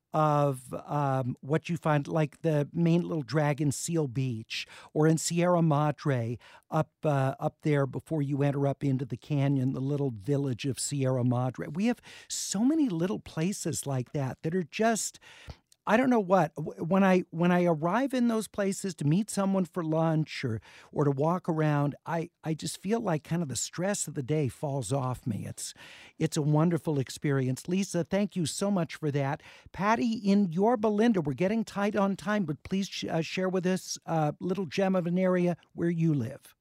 of what you find like the main little Dragon Seal Beach, or in Sierra Madre up there before you enter up into the canyon, the little village of Sierra Madre. We have so many little places like that are just, I don't know what, when I arrive in those places to meet someone for lunch or to walk around, I just feel like kind of the stress of the day falls off me. It's a wonderful experience. Lisa, thank you so much for that. Patty in Yorba Linda, we're getting tight on time, but please share with us a little gem of an area where you live.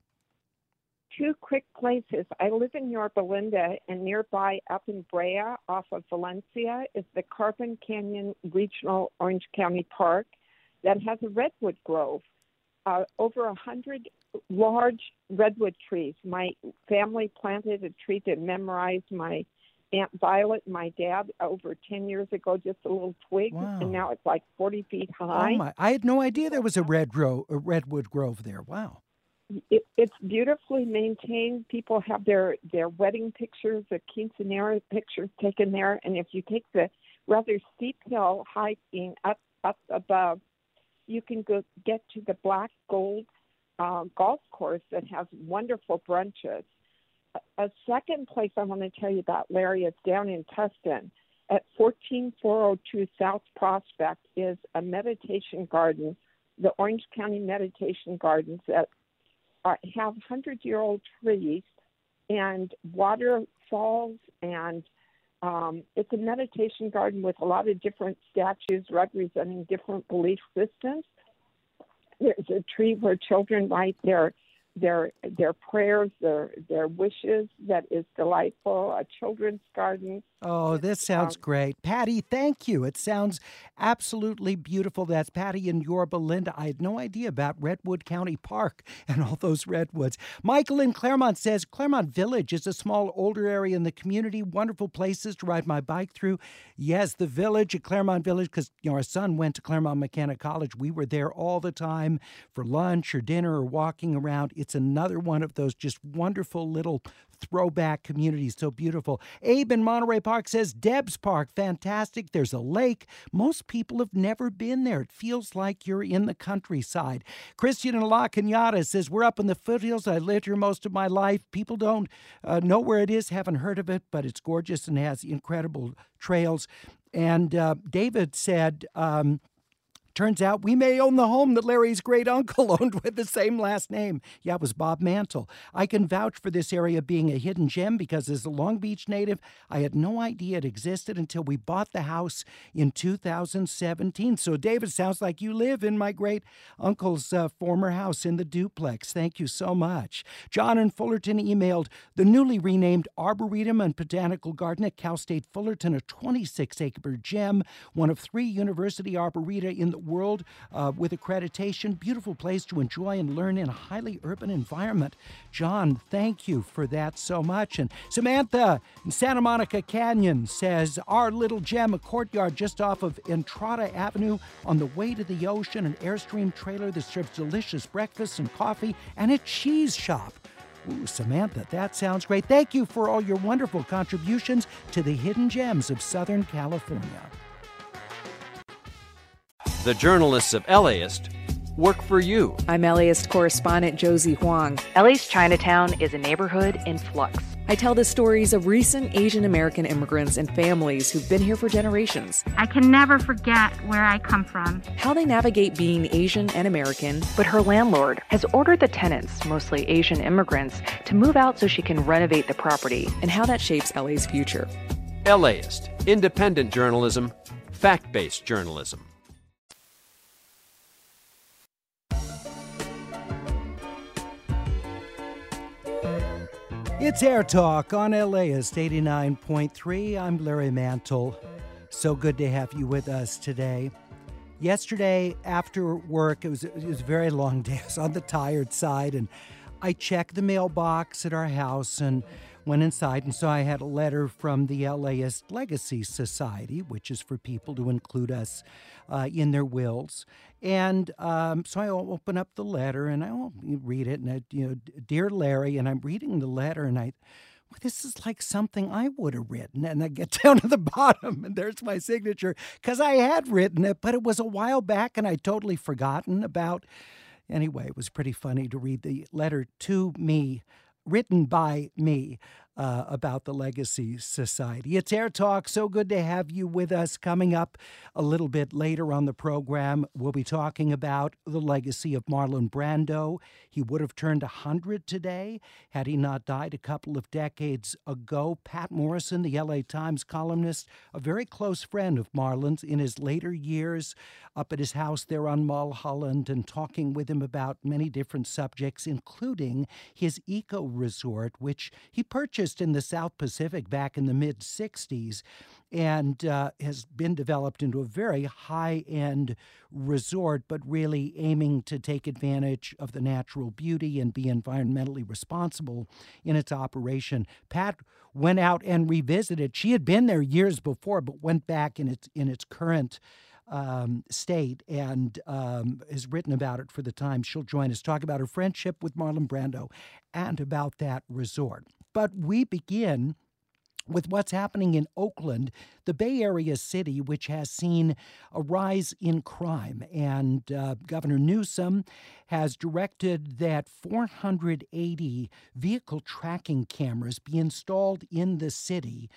Two quick places. I live in Yorba Linda, and nearby up in Brea off of Valencia is the Carbon Canyon Regional Orange County Park that has a redwood grove. Over 100 large redwood trees. My family planted a tree to memorize my Aunt Violet and my dad over 10 years ago, just a little twig, and now it's like 40 feet high. Oh my! I had no idea there was a redwood grove there. Wow. It's beautifully maintained. People have their wedding pictures, their quinceanera pictures taken there. And if you take the rather steep hill hiking up above, you can get to the Black Gold golf course that has wonderful brunches. A second place I want to tell you about, Larry, is down in Tustin. At 14402 South Prospect is a meditation garden, the Orange County Meditation Gardens, that have 100-year-old trees and waterfalls, and it's a meditation garden with a lot of different statues representing different belief systems. There's a tree where children write their prayers, their wishes. That is delightful. A children's garden. Oh, this sounds great. Patty, thank you. It sounds absolutely beautiful. That's Patty in Yorba Linda. I had no idea about Redwood County Park and all those redwoods. Michael in Claremont says, Claremont Village is a small, older area in the community. Wonderful places to ride my bike through. Yes, the village at Claremont Village, because our son went to Claremont McKenna College. We were there all the time for lunch or dinner or walking around. It's another one of those just wonderful little throwback communities. So beautiful. Abe in Monterey Park says, Debs Park, fantastic. There's a lake. Most people have never been there. It feels like you're in the countryside. Christian in La Cañada says, we're up in the foothills. I lived here most of my life. People don't know where it is, haven't heard of it, but it's gorgeous and has incredible trails. And David said, turns out we may own the home that Larry's great uncle owned with the same last name. Yeah, it was Bob Mantle. I can vouch for this area being a hidden gem because as a Long Beach native, I had no idea it existed until we bought the house in 2017. So, David, sounds like you live in my great uncle's former house in the duplex. Thank you so much. John in Fullerton emailed, the newly renamed Arboretum and Botanical Garden at Cal State Fullerton, a 26-acre gem, one of 3 university arboreta in the world with accreditation. Beautiful place to enjoy and learn in a highly urban environment. John, thank you for that so much. And Samantha in Santa Monica Canyon says, our little gem, a courtyard just off of Entrada Avenue on the way to the ocean, an Airstream trailer that serves delicious breakfast and coffee, and a cheese shop. Ooh, Samantha, that sounds great. Thank you for all your wonderful contributions to the hidden gems of Southern California. The journalists of LAist work for you. I'm LAist correspondent Josie Huang. LA's Chinatown is a neighborhood in flux. I tell the stories of recent Asian American immigrants and families who've been here for generations. I can never forget where I come from. How they navigate being Asian and American. But her landlord has ordered the tenants, mostly Asian immigrants, to move out so she can renovate the property. And how that shapes LA's future. LAist, independent journalism, fact-based journalism. It's Air Talk on LAist 89.3. I'm Larry Mantle. So good to have you with us today. Yesterday after work, it was a very long day. I was on the tired side, and I checked the mailbox at our house and went inside and saw I had a letter from the LAist Legacy Society, which is for people to include us in their wills. And so I open up the letter and I read it, and Dear Larry, and I'm reading the letter, and well, this is like something I would have written. And I get down to the bottom, and there's my signature, because I had written it, but it was a while back, and I'd totally forgotten about. Anyway, it was pretty funny to read the letter to me, written by me, about the Legacy Society. It's Air Talk. So good to have you with us. Coming up a little bit later on the program, we'll be talking about the legacy of Marlon Brando. He would have turned 100 today had he not died a couple of decades ago. Pat Morrison, the LA Times columnist, a very close friend of Marlon's in his later years, up at his house there on Mulholland and talking with him about many different subjects, including his eco resort, which he purchased in the South Pacific back in the mid-'60s and has been developed into a very high-end resort, but really aiming to take advantage of the natural beauty and be environmentally responsible in its operation. Pat went out and revisited. She had been there years before, but went back in its current state and has written about it for the Times. She'll join us, talk about her friendship with Marlon Brando and about that resort. But we begin with what's happening in Oakland, the Bay Area city, which has seen a rise in crime. And Governor Newsom has directed that 480 vehicle tracking cameras be installed in the city,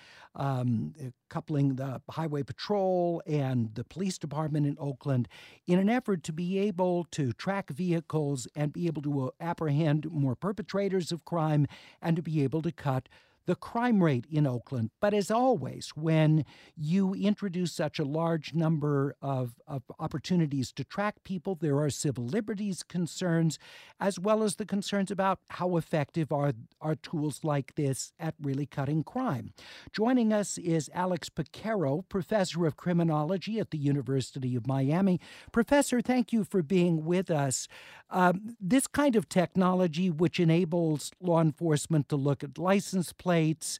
coupling the Highway Patrol and the police department in Oakland in an effort to be able to track vehicles and be able to apprehend more perpetrators of crime and to be able to cut the crime rate in Oakland. But as always, when you introduce such a large number of opportunities to track people, there are civil liberties concerns, as well as the concerns about how effective are tools like this at really cutting crime. Joining us is Alex Piquero, professor of criminology at the University of Miami. Professor, thank you for being with us. This kind of technology, which enables law enforcement to look at license plates,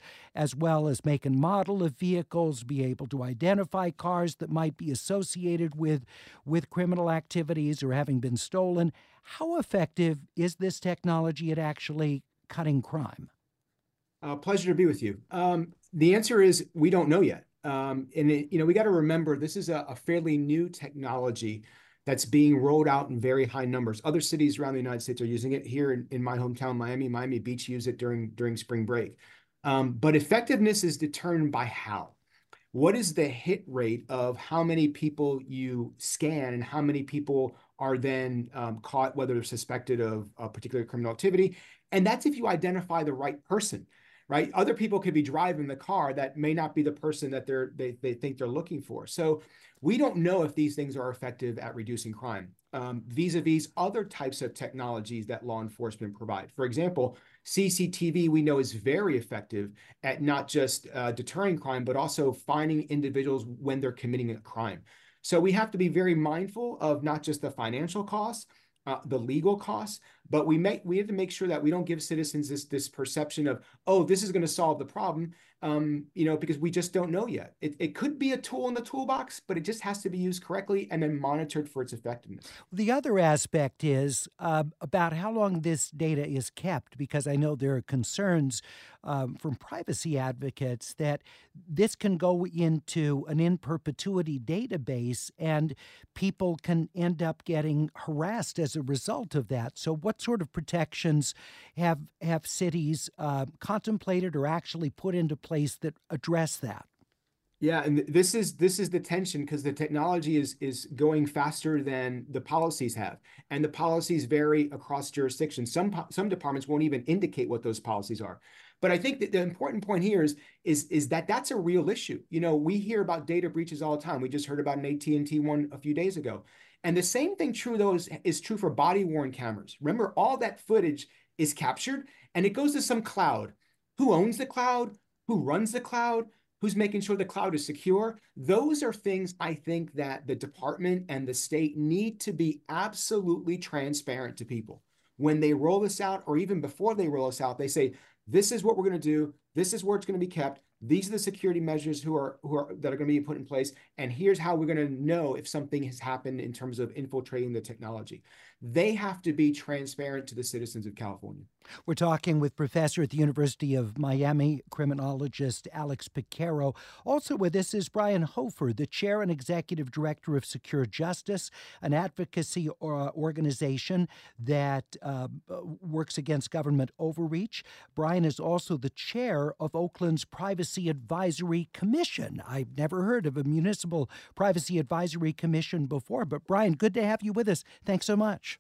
as well as make and model of vehicles, be able to identify cars that might be associated with criminal activities or having been stolen. How effective is this technology at actually cutting crime? Pleasure to be with you. The answer is we don't know yet. We got to remember this is a fairly new technology that's being rolled out in very high numbers. Other cities around the United States are using it. Here in my hometown, Miami Beach, use it during spring break. But effectiveness is determined by how. What is the hit rate of how many people you scan and how many people are then caught, whether they're suspected of a particular criminal activity? And that's if you identify the right person, right? Other people could be driving the car that may not be the person that they think they're looking for. So we don't know if these things are effective at reducing crime vis-a-vis other types of technologies that law enforcement provide. For example, CCTV we know is very effective at not just deterring crime, but also finding individuals when they're committing a crime. So we have to be very mindful of not just the financial costs, the legal costs, but we have to make sure that we don't give citizens this perception of, oh, this is going to solve the problem, because we just don't know yet. It could be a tool in the toolbox, but it just has to be used correctly and then monitored for its effectiveness. The other aspect is about how long this data is kept, because I know there are concerns from privacy advocates that this can go into an in perpetuity database and people can end up getting harassed as a result of that. So what sort of protections have cities contemplated or actually put into place that address that? Yeah, and this is the tension, because the technology is going faster than the policies have, and the policies vary across jurisdictions. Some departments won't even indicate what those policies are. But I think that the important point here is that that's a real issue. We hear about data breaches all the time. We just heard about an AT&T one a few days ago. And the same thing is true for body-worn cameras. Remember, all that footage is captured and it goes to some cloud. Who owns the cloud? Who runs the cloud? Who's making sure the cloud is secure? Those are things I think that the department and the state need to be absolutely transparent to people. When they roll this out, or even before they roll this out, they say, this is what we're going to do. This is where it's going to be kept. These are the security measures that are going to be put in place. And here's how we're going to know if something has happened in terms of infiltrating the technology. They have to be transparent to the citizens of California. We're talking with professor at the University of Miami, criminologist Alex Piquero. Also with us is Brian Hofer, the chair and executive director of Secure Justice, an advocacy organization that works against government overreach. Brian is also the chair of Oakland's Privacy Advisory Commission. I've never heard of a municipal privacy advisory commission before, but Brian, good to have you with us. Thanks so much.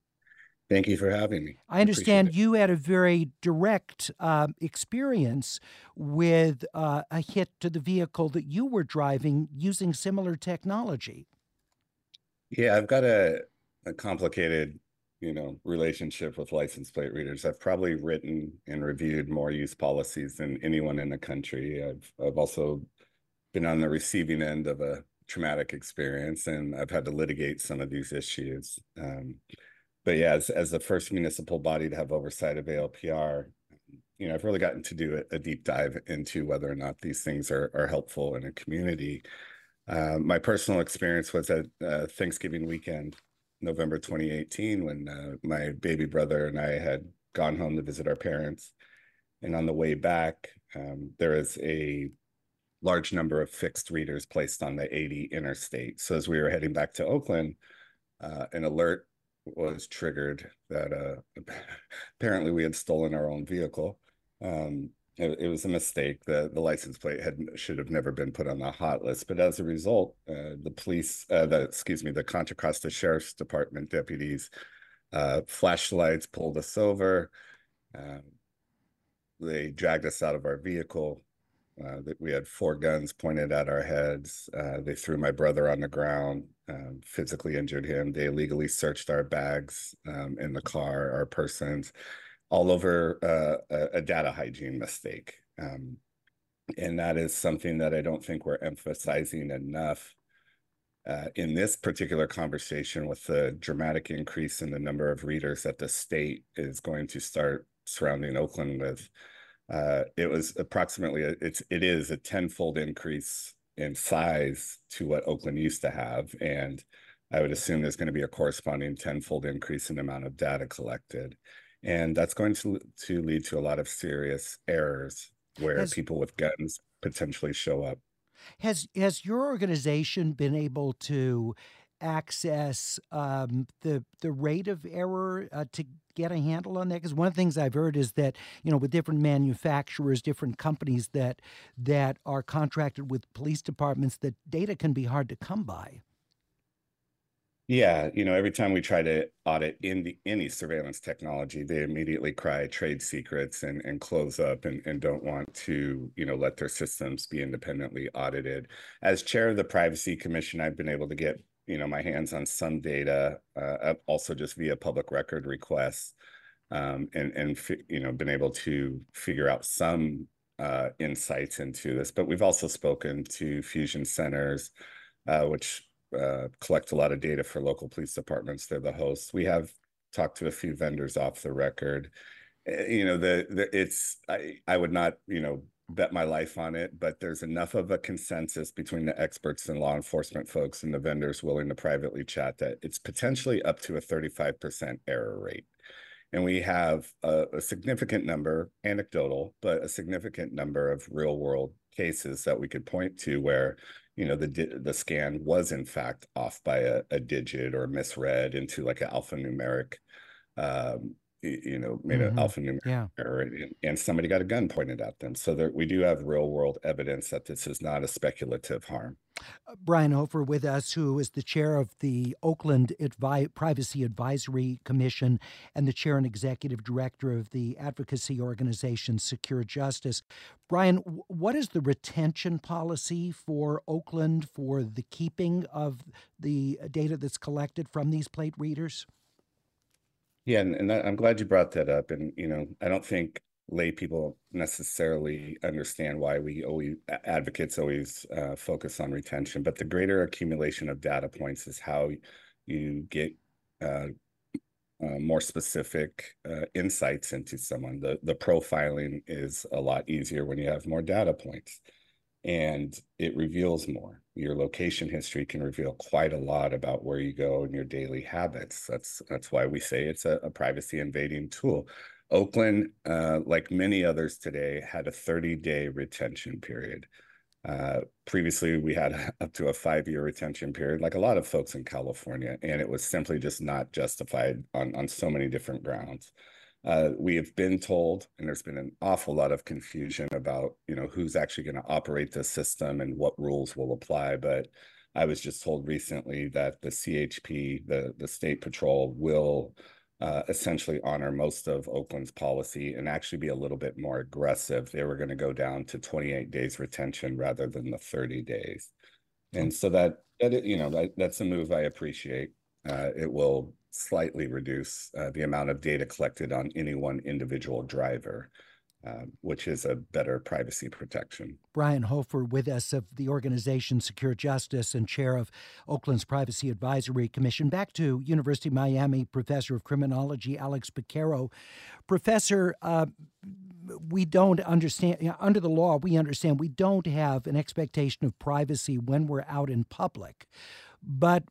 Thank you for having me. I understand you had a very direct experience with a hit to the vehicle that you were driving using similar technology. Yeah, I've got a complicated, relationship with license plate readers. I've probably written and reviewed more use policies than anyone in the country. I've also been on the receiving end of a traumatic experience, and I've had to litigate some of these issues. But yeah, as the first municipal body to have oversight of ALPR, I've really gotten to do a deep dive into whether or not these things are helpful in a community. My personal experience was at Thanksgiving weekend, November 2018, when my baby brother and I had gone home to visit our parents. And on the way back, there is a large number of fixed readers placed on the 80 interstate. So as we were heading back to Oakland, an alert was triggered that apparently we had stolen our own vehicle. It was a mistake. The license plate should have never been put on the hot list. But as a result, the Contra Costa Sheriff's Department deputies flashlights pulled us over. They dragged us out of our vehicle. We had 4 guns pointed at our heads. They threw my brother on the ground, physically injured him. They illegally searched our bags in the car, our persons, all over a data hygiene mistake. And that is something that I don't think we're emphasizing enough in this particular conversation, with the dramatic increase in the number of readers that the state is going to start surrounding Oakland with. It was approximately, it is a 10-fold increase in size to what Oakland used to have. And I would assume there's going to be a corresponding 10-fold increase in the amount of data collected. And that's going to lead to a lot of serious errors where people with guns potentially show up. Has your organization been able to access the rate of error to get a handle on that? Because one of the things I've heard is that, with different manufacturers, different companies that are contracted with police departments, that data can be hard to come by. Yeah, every time we try to audit any surveillance technology, they immediately cry trade secrets and close up and don't want to, let their systems be independently audited. As chair of the Privacy Commission, I've been able to get, my hands on some data, also just via public record requests, and been able to figure out some insights into this. But we've also spoken to fusion centers, which collect a lot of data for local police departments. They're the hosts. We have talked to a few vendors off the record. I would not, bet my life on it, but there's enough of a consensus between the experts and law enforcement folks and the vendors willing to privately chat that it's potentially up to a 35% error rate. And we have a significant number, anecdotal, but a significant number of real world cases that we could point to where, the scan was in fact off by a digit or misread into like an alphanumeric, made an alphanumeric error, and somebody got a gun pointed at them. So we do have real world evidence that this is not a speculative harm. Brian Hofer with us, who is the chair of the Oakland Privacy Advisory Commission and the chair and executive director of the advocacy organization Secure Justice. Brian, what is the retention policy for Oakland for the keeping of the data that's collected from these plate readers? Yeah, and I'm glad you brought that up. And, I don't think lay people necessarily understand why advocates always focus on retention, but the greater accumulation of data points is how you get more specific insights into someone. The profiling is a lot easier when you have more data points, and it reveals more. Your location history can reveal quite a lot about where you go and your daily habits. That's why we say it's a privacy invading tool. Oakland, like many others today, had a 30-day retention period. Previously, we had up to a 5-year retention period, like a lot of folks in California, and it was simply just not justified on so many different grounds. We have been told, and there's been an awful lot of confusion about, who's actually going to operate the system and what rules will apply. But I was just told recently that the CHP, the State Patrol, will essentially honor most of Oakland's policy and actually be a little bit more aggressive. They were going to go down to 28 days retention rather than the 30 days. And so that's a move I appreciate. It will slightly reduce the amount of data collected on any one individual driver, which is a better privacy protection. Brian Hofer with us of the organization Secure Justice and chair of Oakland's Privacy Advisory Commission. Back to University of Miami professor of criminology, Alex Piquero. Professor, we don't understand, under the law, we understand we don't have an expectation of privacy when we're out in public. but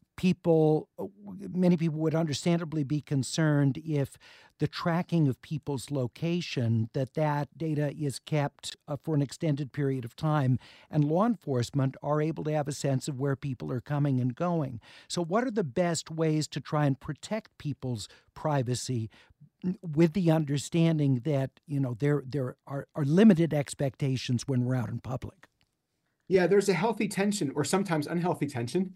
many people would understandably be concerned if the tracking of people's location, that data is kept for an extended period of time, and law enforcement are able to have a sense of where people are coming and going. So what are the best ways to try and protect people's privacy with the understanding that, there are limited expectations when we're out in public? Yeah, there's a healthy tension, or sometimes unhealthy tension,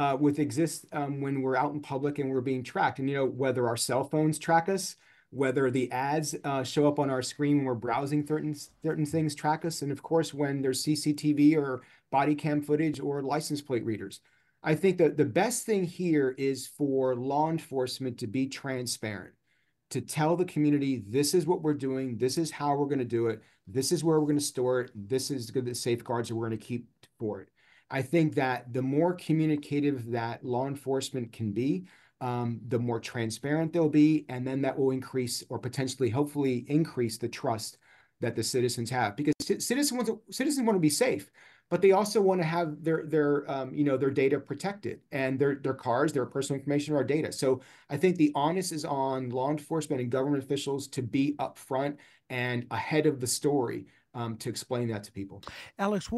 when we're out in public and we're being tracked. And whether our cell phones track us, whether the ads show up on our screen when we're browsing certain things track us, and of course when there's CCTV or body cam footage or license plate readers. I think that the best thing here is for law enforcement to be transparent, to tell the community, this is what we're doing, this is how we're going to do it, this is where we're going to store it, this is the safeguards that we're going to keep for it. I think that the more communicative that law enforcement can be, the more transparent they'll be, and then that will increase, or potentially, hopefully increase, the trust that the citizens have. Because citizens want to be safe, but they also want to have their data protected, and their cars, their personal information, are data. So I think the onus is on law enforcement and government officials to be upfront and ahead of the story, to explain that to people. Alex,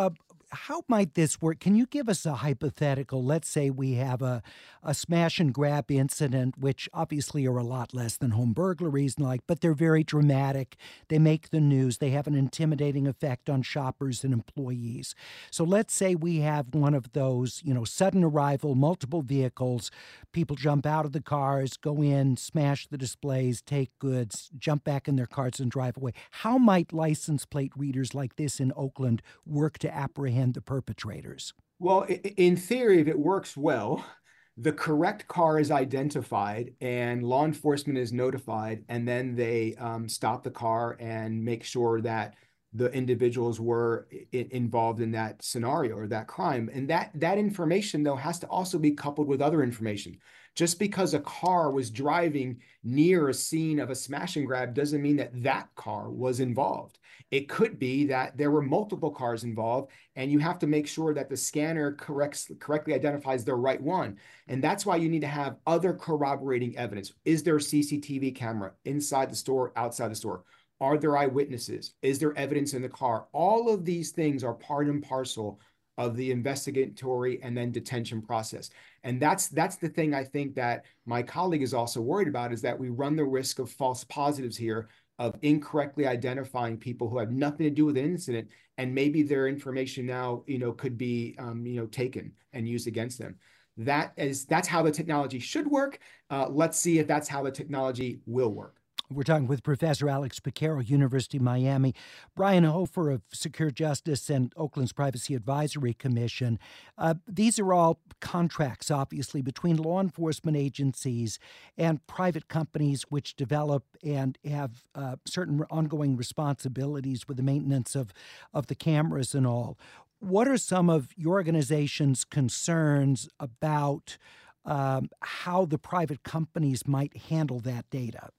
how might this work? Can you give us a hypothetical? Let's say we have a smash and grab incident, which obviously are a lot less than home burglaries, but they're very dramatic. They make the news. They have an intimidating effect on shoppers and employees. So let's say we have one of those, sudden arrival, multiple vehicles. People jump out of the cars, go in, smash the displays, take goods, jump back in their cars and drive away. How might license plate readers like this in Oakland work to apprehend the perpetrators? Well, in theory, if it works well, the correct car is identified and law enforcement is notified, and then they stop the car and make sure that the individuals were involved in that scenario or that crime. And that information, though, has to also be coupled with other information. Just because a car was driving near a scene of a smash and grab doesn't mean that car was involved. It could be that there were multiple cars involved, and you have to make sure that the scanner correctly identifies the right one. And that's why you need to have other corroborating evidence. Is there a CCTV camera inside the store, outside the store? Are there eyewitnesses? Is there evidence in the car? All of these things are part and parcel of the investigatory and then detention process. And that's the thing I think that my colleague is also worried about, is that we run the risk of false positives here, of incorrectly identifying people who have nothing to do with an incident, and maybe their information now, could be, taken and used against them. That's how the technology should work. Let's see if that's how the technology will work. We're talking with Professor Alex Piquero, University of Miami. Brian Hofer of Secure Justice and Oakland's Privacy Advisory Commission. These are all contracts, obviously, between law enforcement agencies and private companies which develop and have certain ongoing responsibilities with the maintenance of the cameras and all. What are some of your organization's concerns about how the private companies might handle that data?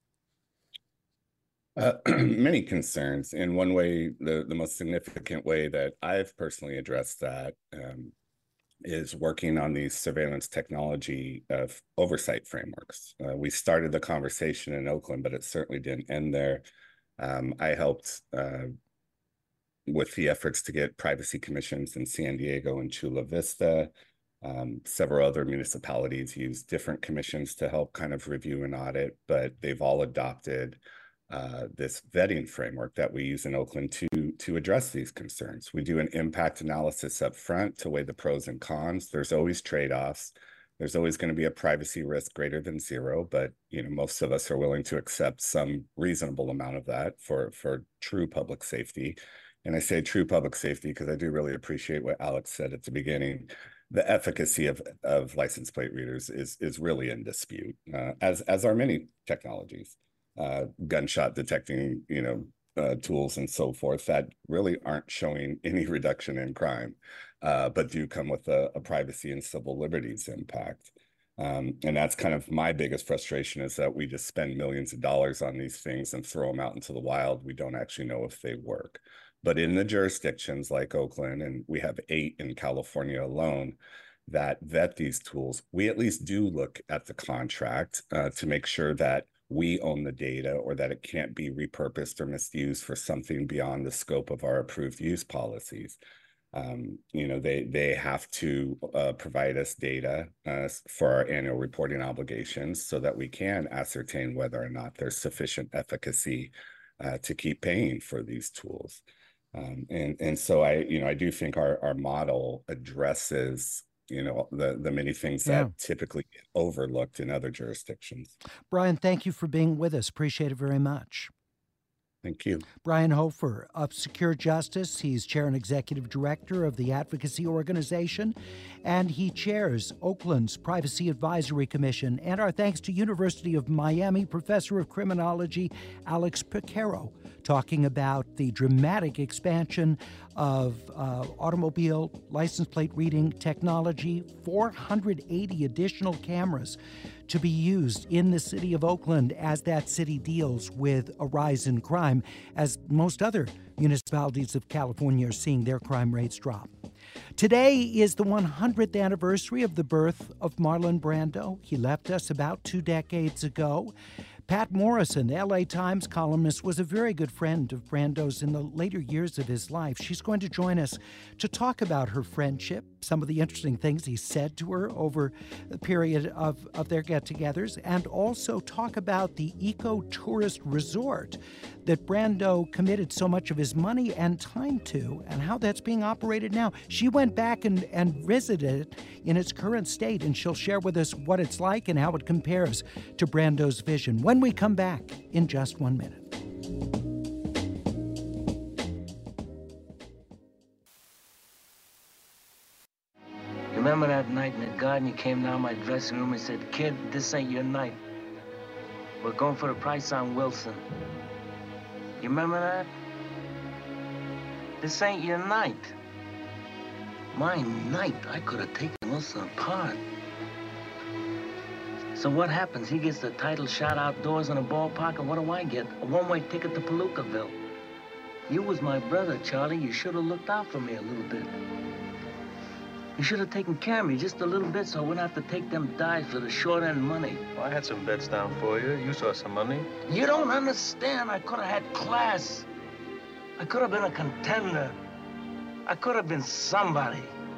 Many concerns. In one way, the most significant way that I've personally addressed that is working on these surveillance technology oversight frameworks. We started the conversation in Oakland, but it certainly didn't end there. I helped with the efforts to get privacy commissions in San Diego and Chula Vista. Several other municipalities use different commissions to help kind of review and audit, but they've all adopted this vetting framework that we use in Oakland to address these concerns. We do an impact analysis up front to weigh the pros and cons. There's always trade-offs. There's always going to be a privacy risk greater than zero, but most of us are willing to accept some reasonable amount of that for true public safety. And I say true public safety because I do really appreciate what Alex said at the beginning. The efficacy of license plate readers is really in dispute, as are many technologies. Gunshot detecting, tools and so forth that really aren't showing any reduction in crime, but do come with a privacy and civil liberties impact. And that's kind of my biggest frustration, is that we just spend millions of dollars on these things and throw them out into the wild. We don't actually know if they work. But in the jurisdictions like Oakland, and we have 8 in California alone, that vet these tools, we at least do look at the contract to make sure that we own the data or that it can't be repurposed or misused for something beyond the scope of our approved use policies. They have to provide us data for our annual reporting obligations so that we can ascertain whether or not there's sufficient efficacy to keep paying for these tools. And so I do think our model addresses the many things that typically get overlooked in other jurisdictions. Brian, thank you for being with us. Appreciate it very much. Thank you. Brian Hofer of Secure Justice. He's chair and executive director of the advocacy organization, and he chairs Oakland's Privacy Advisory Commission. And our thanks to University of Miami professor of criminology, Alex Piquero, talking about the dramatic expansion of automobile license plate reading technology, 480 additional cameras to be used in the city of Oakland as that city deals with a rise in crime, as most other municipalities of California are seeing their crime rates drop. Today is the 100th anniversary of the birth of Marlon Brando. He left us about 2 decades ago. Pat Morrison, the LA Times columnist, was a very good friend of Brando's in the later years of his life. She's going to join us to talk about her friendship, some of the interesting things he said to her over the period of their get-togethers, and also talk about the eco-tourist resort that Brando committed so much of his money and time to, and how that's being operated now. She went back and visited it in its current state, and she'll share with us what it's like and how it compares to Brando's vision when we come back in just 1 minute. Remember that night in the garden, you came down my dressing room and said, "Kid, this ain't your night. We're going for the price on Wilson." You remember that? This ain't your night. My night, I could have taken Wilson apart. So what happens? He gets the title shot outdoors in a ballpark, and what do I get? A one-way ticket to Palookaville. You was my brother, Charlie. You should have looked out for me a little bit. You should have taken care of me just a little bit so I wouldn't have to take them dives for the short-end money. Well, I had some bets down for you. You saw some money. You don't understand. I could have had class. I could have been a contender. I could have been somebody.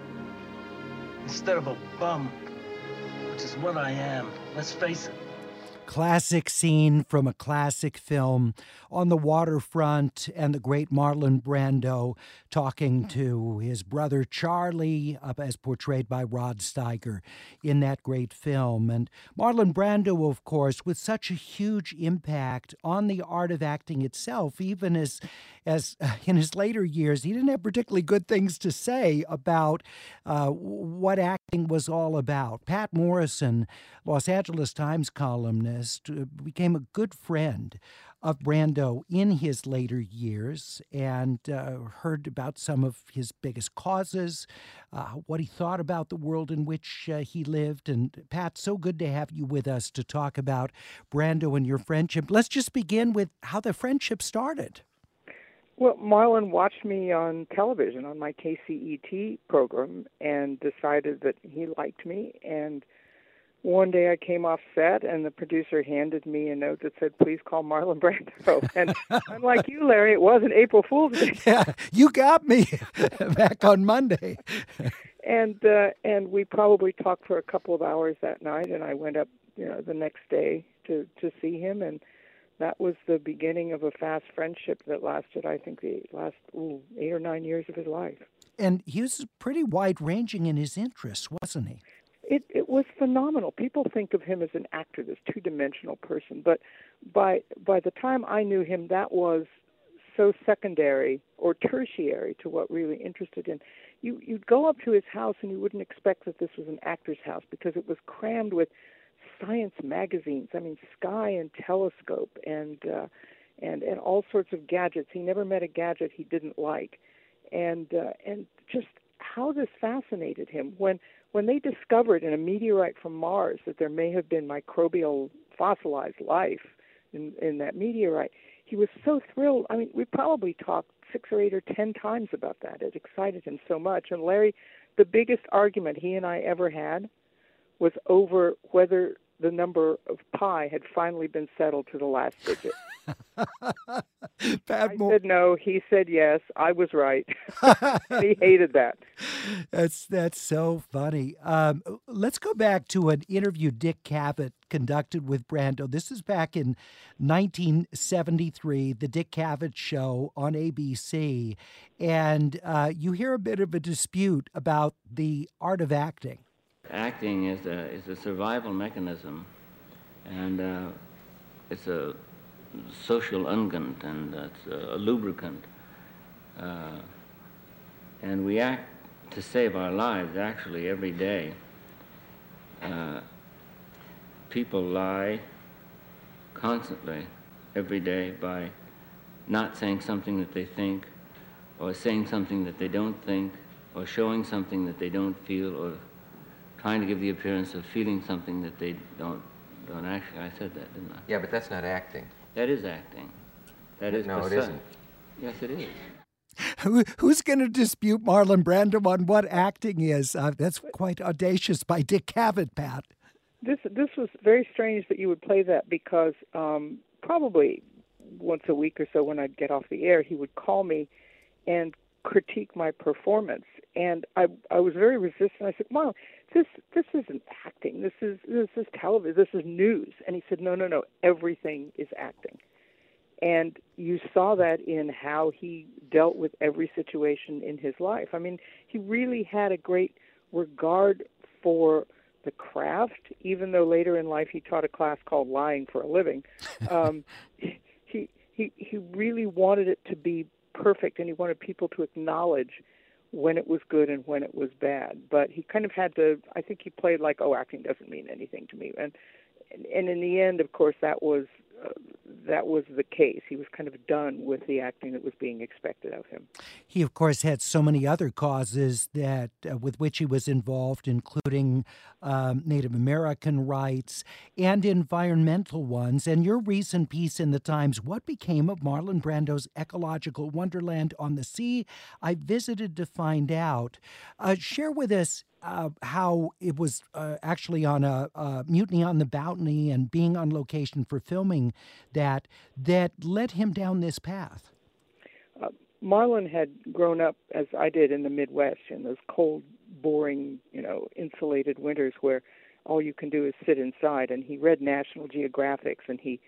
Instead of a bum, which is what I am. Let's face it. Classic scene from a classic film on the waterfront, and the great Marlon Brando talking to his brother Charlie, as portrayed by Rod Steiger in that great film. And Marlon Brando, of course, with such a huge impact on the art of acting itself, even as in his later years, he didn't have particularly good things to say about what acting was all about. Pat Morrison, Los Angeles Times columnist, became a good friend of Brando in his later years, and heard about some of his biggest causes, what he thought about the world in which he lived. And Pat, so good to have you with us to talk about Brando and your friendship. Let's just begin with how the friendship started. Well, Marlon watched me on television on my KCET program and decided that he liked me. And one day I came off set and the producer handed me a note that said, "Please call Marlon Brando." And unlike you, Larry, it wasn't April Fool's Day. Yeah, you got me back on Monday. And we probably talked for a couple of hours that night, and I went up, the next day to see him, and that was the beginning of a fast friendship that lasted, I think, the last 8 or 9 years of his life. And he was pretty wide-ranging in his interests, wasn't he? It was phenomenal. People think of him as an actor, this two-dimensional person, but by the time I knew him, that was so secondary or tertiary to what really interested him. You'd go up to his house and you wouldn't expect that this was an actor's house because it was crammed with science magazines. I mean, Sky and Telescope and all sorts of gadgets. He never met a gadget he didn't like, and just how this fascinated him when they discovered in a meteorite from Mars that there may have been microbial fossilized life in that meteorite. He was so thrilled. I mean, we probably talked 6 or 8 or 10 times about that. It excited him so much. And Larry, the biggest argument he and I ever had was over whether the number of pi had finally been settled to the last digit. I said no. He said yes. I was right. He hated that. That's so funny. Let's go back to an interview Dick Cavett conducted with Brando. This is back in 1973, the Dick Cavett Show on ABC. And you hear a bit of a dispute about the art of acting. Acting is a survival mechanism, and it's a social unguent, and it's a lubricant. And we act to save our lives, actually, every day. People lie constantly, every day, by not saying something that they think, or saying something that they don't think, or showing something that they don't feel, or trying to give the appearance of feeling something that they don't actually. I said that, didn't I? Yeah, but that's not acting. That is acting. That is no, precise. it isn't. Yes, it is. Who's going to dispute Marlon Brando on what acting is? That's quite audacious by Dick Cavett, Pat. This was very strange that you would play that, because probably once a week or so when I'd get off the air, he would call me and critique my performance. And I was very resistant. I said, "Marlon, this isn't acting. This is television. This is news." And he said, No, everything is acting. And you saw that in how he dealt with every situation in his life. I mean, he really had a great regard for the craft, even though later in life he taught a class called Lying for a Living. He really wanted it to be perfect, and he wanted people to acknowledge when it was good and when it was bad. But he kind of had to, I think he played like, acting doesn't mean anything to me. And in the end, of course, that was the case. He was kind of done with the acting that was being expected of him. He, of course, had so many other causes that with which he was involved, including Native American rights and environmental ones. And your recent piece in the Times, What Became of Marlon Brando's Ecological Wonderland on the Sea? I visited to find out. Share with us how it was actually on a Mutiny on the Bounty and being on location for filming that led him down this path. Marlon had grown up, as I did, in the Midwest, in those cold, boring, insulated winters where all you can do is sit inside. And he read National Geographics, and he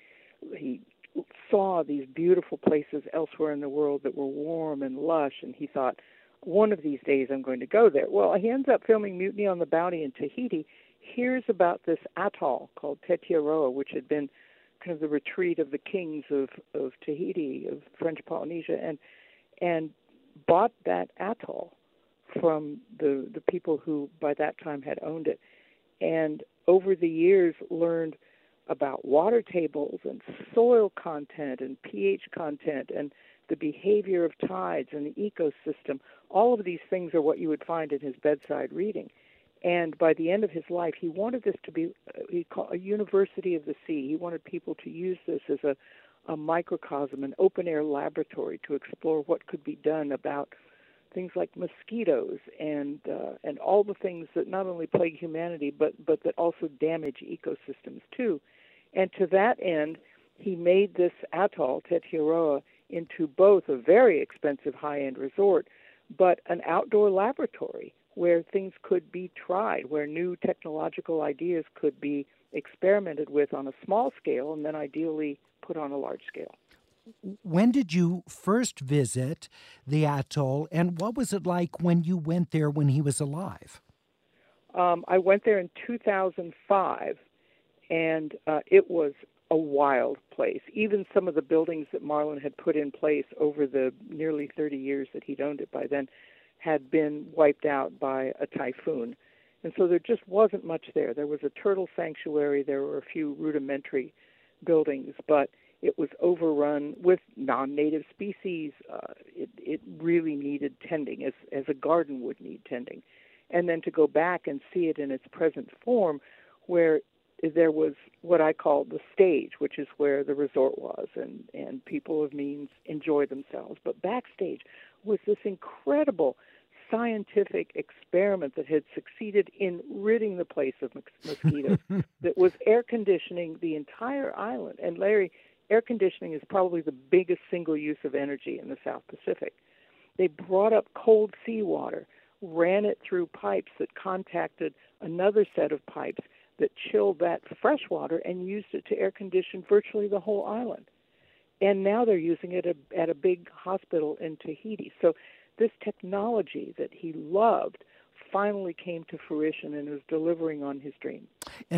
saw these beautiful places elsewhere in the world that were warm and lush, and he thought, one of these days I'm going to go there. Well, he ends up filming Mutiny on the Bounty in Tahiti, hears about this atoll called Tetiaroa, which had been kind of the retreat of the kings of Tahiti, of French Polynesia, and bought that atoll from the people who by that time had owned it. And over the years learned about water tables and soil content and pH content and the behavior of tides and the ecosystem. All of these things are what you would find in his bedside reading. And by the end of his life, he wanted this to be a university of the sea. He wanted people to use this as a microcosm, an open-air laboratory to explore what could be done about things like mosquitoes and all the things that not only plague humanity, but that also damage ecosystems too. And to that end, he made this atoll, Tetiaroa, into both a very expensive high-end resort, but an outdoor laboratory where things could be tried, where new technological ideas could be experimented with on a small scale and then ideally put on a large scale. When did you first visit the atoll, and what was it like when you went there when he was alive? I went there in 2005, and it was a wild place. Even some of the buildings that Marlon had put in place over the nearly 30 years that he'd owned it by then had been wiped out by a typhoon. And so there just wasn't much there. There was a turtle sanctuary, there were a few rudimentary buildings, but it was overrun with non-native species. It really needed tending, as a garden would need tending. And then to go back and see it in its present form, where there was what I call the stage, which is where the resort was, and people of means enjoy themselves. But backstage was this incredible scientific experiment that had succeeded in ridding the place of mosquitoes, that was air conditioning the entire island. And Larry, air conditioning is probably the biggest single use of energy in the South Pacific. They brought up cold seawater, ran it through pipes that contacted another set of pipes that chilled that fresh water and used it to air condition virtually the whole island. And now they're using it at a big hospital in Tahiti. So this technology that he loved finally came to fruition and is delivering on his dream.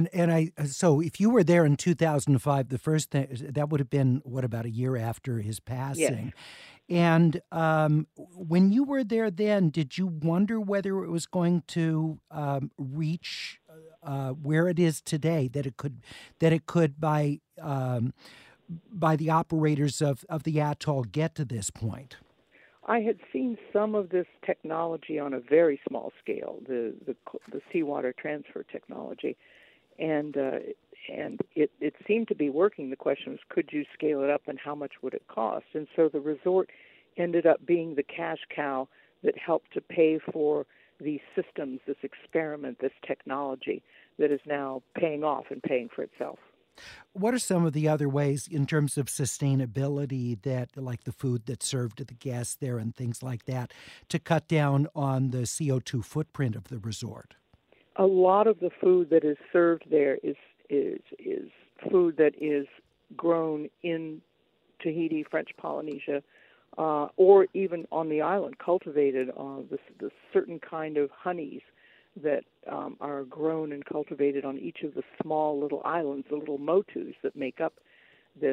So if you were there in 2005, the first thing, that would have been, about a year after his passing? Yes. And when you were there then, did you wonder whether it was going to reach where it is today, that it could by the operators of the atoll get to this point? I had seen some of this technology on a very small scale, the seawater transfer technology, and it seemed to be working. The question was, could you scale it up, and how much would it cost? And so the resort ended up being the cash cow that helped to pay for these systems, this experiment, this technology that is now paying off and paying for itself. What are some of the other ways in terms of sustainability that, like the food that's served to the guests there and things like that, to cut down on the CO2 footprint of the resort? A lot of the food that is served there is food that is grown in Tahiti, French Polynesia, or even on the island, cultivated the certain kind of honeys that are grown and cultivated on each of the small little islands, the little motus that make up this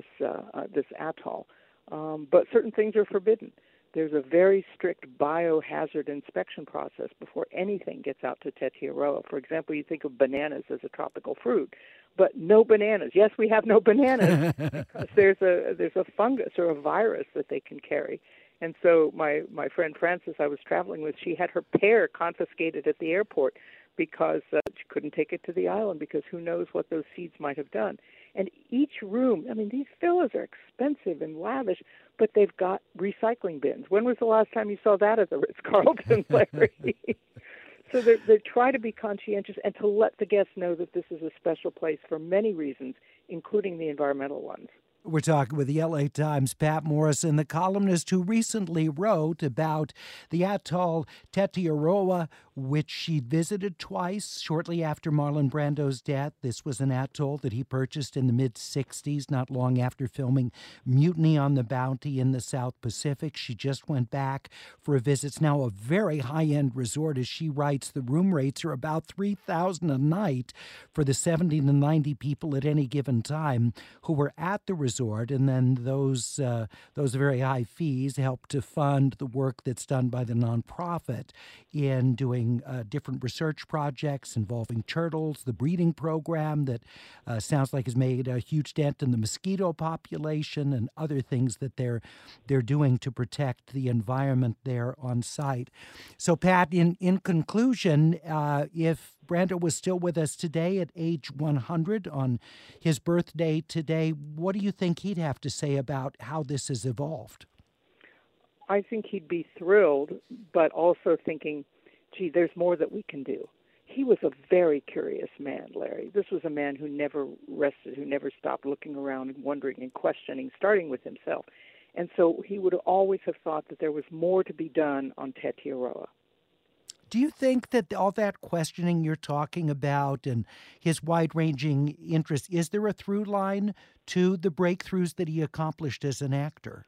atoll. But certain things are forbidden. There's a very strict biohazard inspection process before anything gets out to Tetiaroa. For example, you think of bananas as a tropical fruit, but no bananas. Yes, we have no bananas because there's a fungus or a virus that they can carry. And so my friend Frances I was traveling with, she had her pear confiscated at the airport because she couldn't take it to the island because who knows what those seeds might have done. And each room, I mean, these villas are expensive and lavish, but they've got recycling bins. When was the last time you saw that at the Ritz-Carlton, Larry? So they try to be conscientious and to let the guests know that this is a special place for many reasons, including the environmental ones. We're talking with the LA Times' Pat Morrison, the columnist who recently wrote about the atoll Tetiaroa, which she visited twice shortly after Marlon Brando's death. This was an atoll that he purchased in the mid-'60s, not long after filming Mutiny on the Bounty in the South Pacific. She just went back for a visit. It's now a very high-end resort. As she writes, the room rates are about $3,000 a night for the 70 to 90 people at any given time who were at the resort, and then those very high fees help to fund the work that's done by the nonprofit in doing different research projects involving turtles, the breeding program that sounds like has made a huge dent in the mosquito population, and other things that they're doing to protect the environment there on site. So, Pat, in conclusion, if Brando was still with us today at age 100 on his birthday today, what do you think he'd have to say about how this has evolved? I think he'd be thrilled, but also thinking, gee, there's more that we can do. He was a very curious man, Larry. This was a man who never rested, who never stopped looking around and wondering and questioning, starting with himself. And so he would always have thought that there was more to be done on Tetiaroa. Do you think that all that questioning you're talking about and his wide-ranging interests, is there a through line to the breakthroughs that he accomplished as an actor?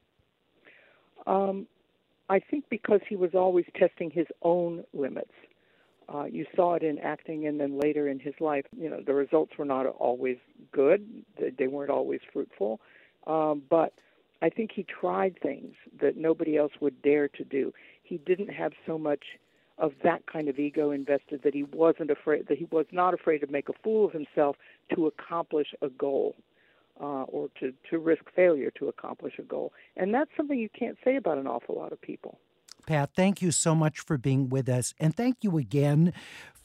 I think because he was always testing his own limits. You saw it in acting, and then later in his life, the results were not always good. They weren't always fruitful. But I think he tried things that nobody else would dare to do. He didn't have so much of that kind of ego invested that he was not afraid to make a fool of himself to accomplish a goal, or to risk failure to accomplish a goal. And that's something you can't say about an awful lot of people. Pat, thank you so much for being with us. And thank you again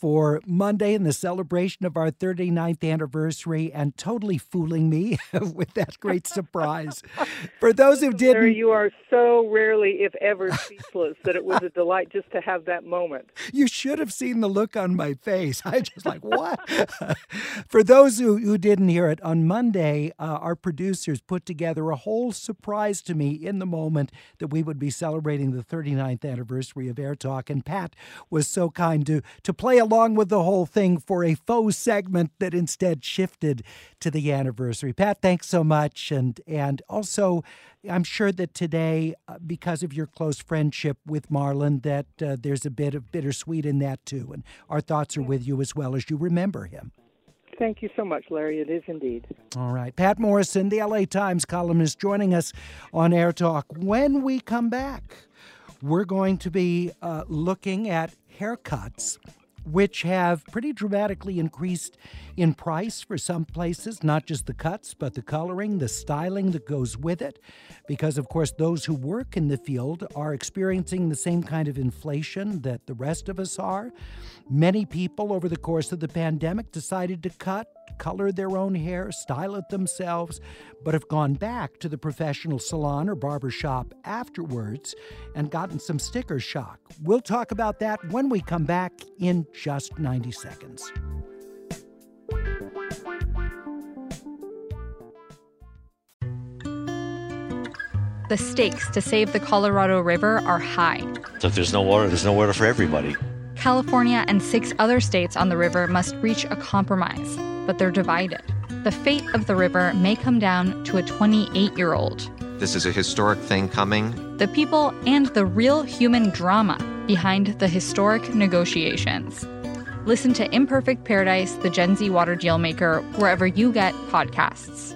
for Monday and the celebration of our 39th anniversary and totally fooling me with that great surprise. For those who didn't... Larry, you are so rarely, if ever, speechless that it was a delight just to have that moment. You should have seen the look on my face. I just like, what? For those who didn't hear it, on Monday, our producers put together a whole surprise to me in the moment that we would be celebrating the 39th anniversary of Air Talk, and Pat was so kind to play along with the whole thing for a faux segment that instead shifted to the anniversary. Pat, thanks so much. And also, I'm sure that today, because of your close friendship with Marlon, that there's a bit of bittersweet in that too. And our thoughts are with you as well as you remember him. Thank you so much, Larry. It is indeed. All right. Pat Morrison, the LA Times columnist, joining us on Air Talk. When we come back, we're going to be looking at haircuts, which have pretty dramatically increased in price for some places, not just the cuts, but the coloring, the styling that goes with it. Because, of course, those who work in the field are experiencing the same kind of inflation that the rest of us are. Many people over the course of the pandemic decided to color their own hair, style it themselves, but have gone back to the professional salon or barber shop afterwards and gotten some sticker shock. We'll talk about that when we come back in just 90 seconds. The stakes to save the Colorado River are high. So if there's no water for everybody. California and 6 other states on the river must reach a compromise, but they're divided. The fate of the river may come down to a 28-year-old. This is a historic thing coming. The people and the real human drama behind the historic negotiations. Listen to Imperfect Paradise, the Gen Z water deal maker, wherever you get podcasts.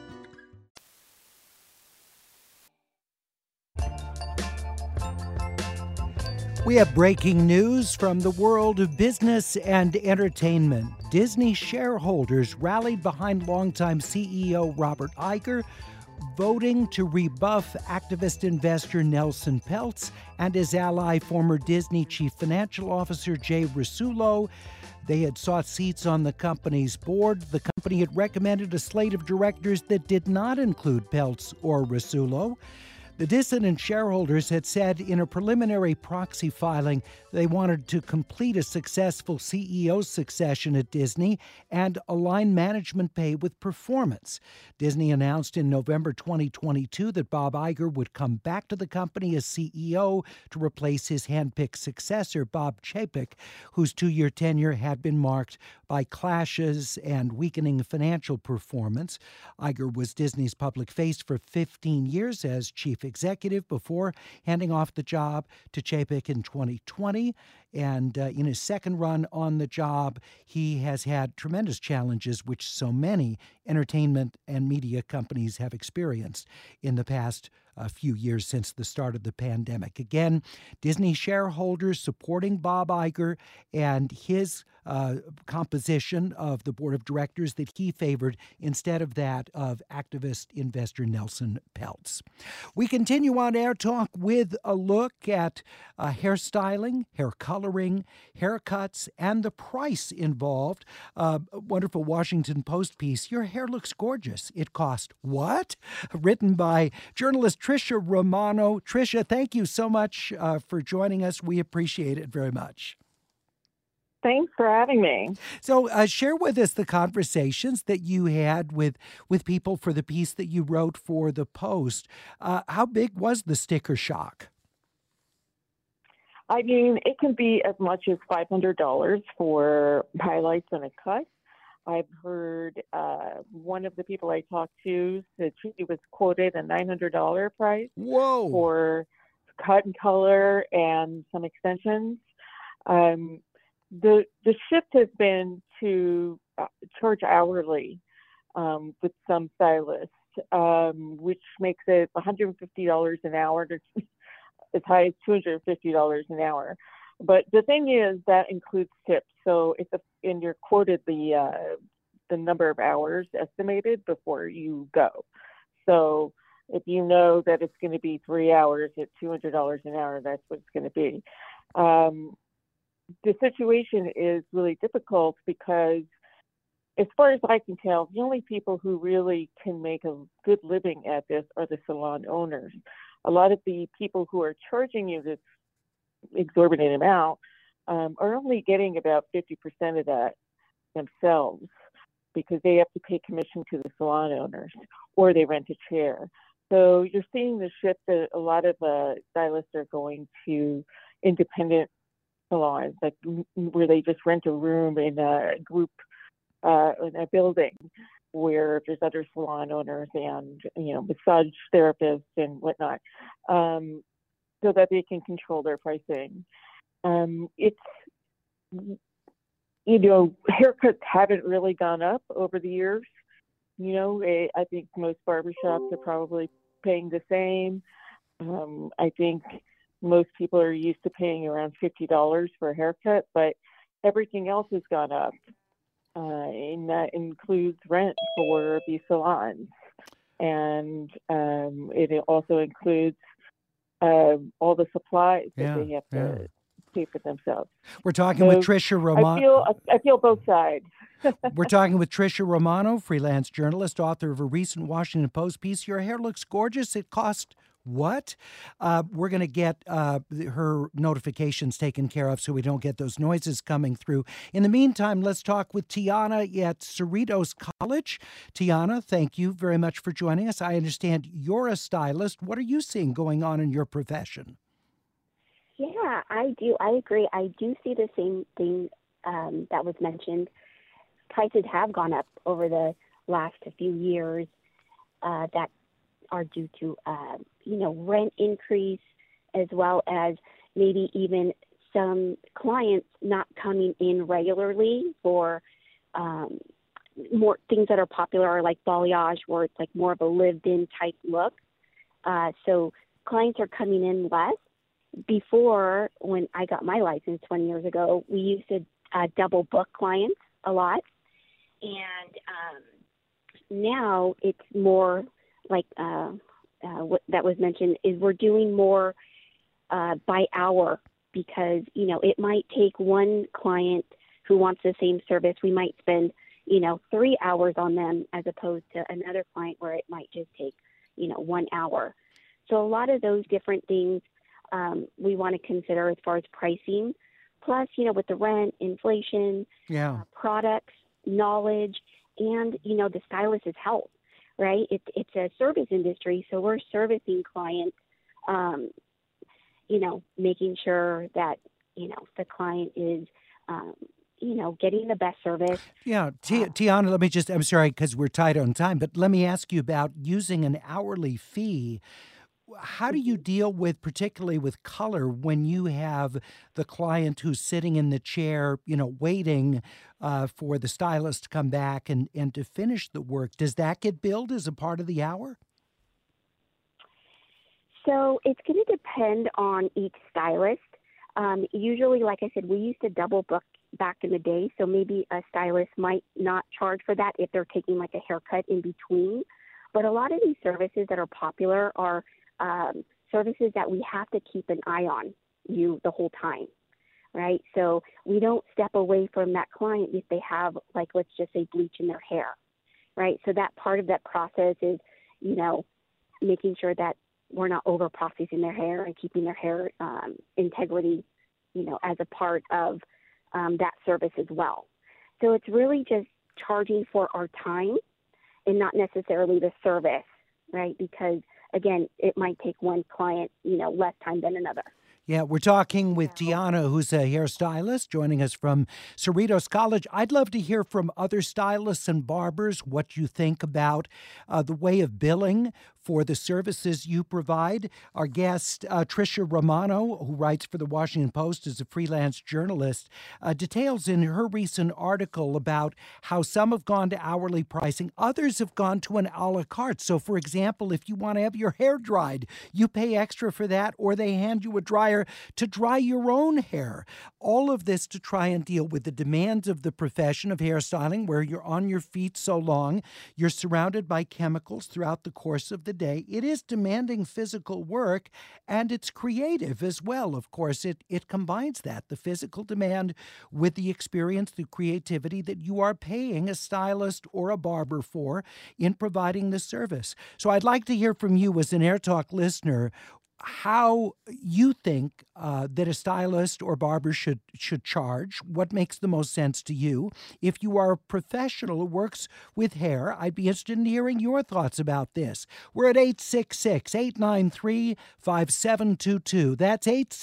We have breaking news from the world of business and entertainment. Disney shareholders rallied behind longtime CEO Robert Iger, voting to rebuff activist investor Nelson Peltz and his ally, former Disney chief financial officer Jay Rasulo. They had sought seats on the company's board. The company had recommended a slate of directors that did not include Peltz or Rasulo. The dissident shareholders had said in a preliminary proxy filing they wanted to complete a successful CEO succession at Disney and align management pay with performance. Disney announced in November 2022 that Bob Iger would come back to the company as CEO to replace his handpicked successor, Bob Chapek, whose 2-year tenure had been marked by clashes and weakening financial performance. Iger was Disney's public face for 15 years as chief executive before handing off the job to Chapek in 2020. And in his second run on the job, he has had tremendous challenges, which so many entertainment and media companies have experienced in the past few years since the start of the pandemic. Again, Disney shareholders supporting Bob Iger and his composition of the board of directors that he favored instead of that of activist investor Nelson Peltz. We continue on Air Talk with a look at hairstyling, hair coloring, haircuts, and the price involved. A wonderful Washington Post piece, "Your hair looks gorgeous. It cost what?" Written by journalist Tricia Romano. Tricia, thank you so much for joining us. We appreciate it very much. Thanks for having me. So share with us the conversations that you had with people for the piece that you wrote for the Post. How big was the sticker shock? I mean, it can be as much as $500 for highlights and a cut. I've heard one of the people I talked to said she was quoted a $900 price for cut and color and some extensions. The shift has been to charge hourly with some stylists, which makes it $150 an hour to as high as $250 an hour. But the thing is that includes tips. So and you're quoted the number of hours estimated before you go. So if you know that it's going to be 3 hours at $200 an hour, that's what it's going to be. the situation is really difficult because, as far as I can tell, the only people who really can make a good living at this are the salon owners. A lot of the people who are charging you this exorbitant amount are only getting about 50% of that themselves, because they have to pay commission to the salon owners or they rent a chair. So you're seeing the shift that a lot of stylists are going to independent salons, like where they just rent a room in a group in a building where there's other salon owners and, massage therapists and whatnot, so that they can control their pricing. Haircuts haven't really gone up over the years. I think most barbershops are probably paying the same. I think most people are used to paying around $50 for a haircut, but everything else has gone up. And that includes rent for these salons. And it also includes all the supplies that they have to pay for themselves. We're talking with Tricia Romano. I feel both sides. We're talking with Tricia Romano, freelance journalist, author of a recent Washington Post piece. Your hair looks gorgeous. It cost what? We're going to get her notifications taken care of so we don't get those noises coming through. In the meantime, let's talk with Tiana at Cerritos College. Tiana, thank you very much for joining us. I understand you're a stylist. What are you seeing going on in your profession? Yeah, I do. I agree. I do see the same thing that was mentioned. Prices have gone up over the last few years that are due to, rent increase, as well as maybe even some clients not coming in regularly for more things that are popular, like balayage, where it's like more of a lived-in type look. So clients are coming in less. Before, when I got my license 20 years ago, we used to double book clients a lot. And now it's more like what that was mentioned is we're doing more by hour, because, it might take one client who wants the same service. We might spend, 3 hours on them as opposed to another client where it might just take, 1 hour. So a lot of those different things we want to consider as far as pricing. Plus, with the rent, inflation, products, knowledge, and, the stylist's health, right? It's a service industry, so we're servicing clients, making sure that, the client is, getting the best service. Yeah, Tiana, I'm sorry, because we're tight on time, but let me ask you about using an hourly fee. How do you deal with, particularly with color, when you have the client who's sitting in the chair, waiting for the stylist to come back and to finish the work? Does that get billed as a part of the hour? So it's going to depend on each stylist. Usually, like I said, we used to double book back in the day, so maybe a stylist might not charge for that if they're taking like a haircut in between. But a lot of these services that are popular are services that we have to keep an eye on you the whole time, right? So we don't step away from that client if they have, like, let's just say bleach in their hair, right? So that part of that process is, making sure that we're not over processing their hair and keeping their hair integrity, as a part of that service as well. So it's really just charging for our time and not necessarily the service, right? Because again, it might take one client, less time than another. Yeah, we're talking with Tiana, who's a hairstylist, joining us from Cerritos College. I'd love to hear from other stylists and barbers what you think about the way of billing for the services you provide. Our guest, Tricia Romano, who writes for the Washington Post as a freelance journalist, details in her recent article about how some have gone to hourly pricing, others have gone to an a la carte. So, for example, if you want to have your hair dried, you pay extra for that, or they hand you a dryer to dry your own hair. All of this to try and deal with the demands of the profession of hairstyling, where you're on your feet so long, you're surrounded by chemicals throughout the course of the the day. It is demanding physical work, and it's creative as well. Of course, it combines that, the physical demand with the experience, the creativity that you are paying a stylist or a barber for in providing the service. So I'd like to hear from you as an Air Talk listener how you think that a stylist or barber should charge. What makes the most sense to you? If you are a professional who works with hair, I'd be interested in hearing your thoughts about this. We're at 866-893-5722. That's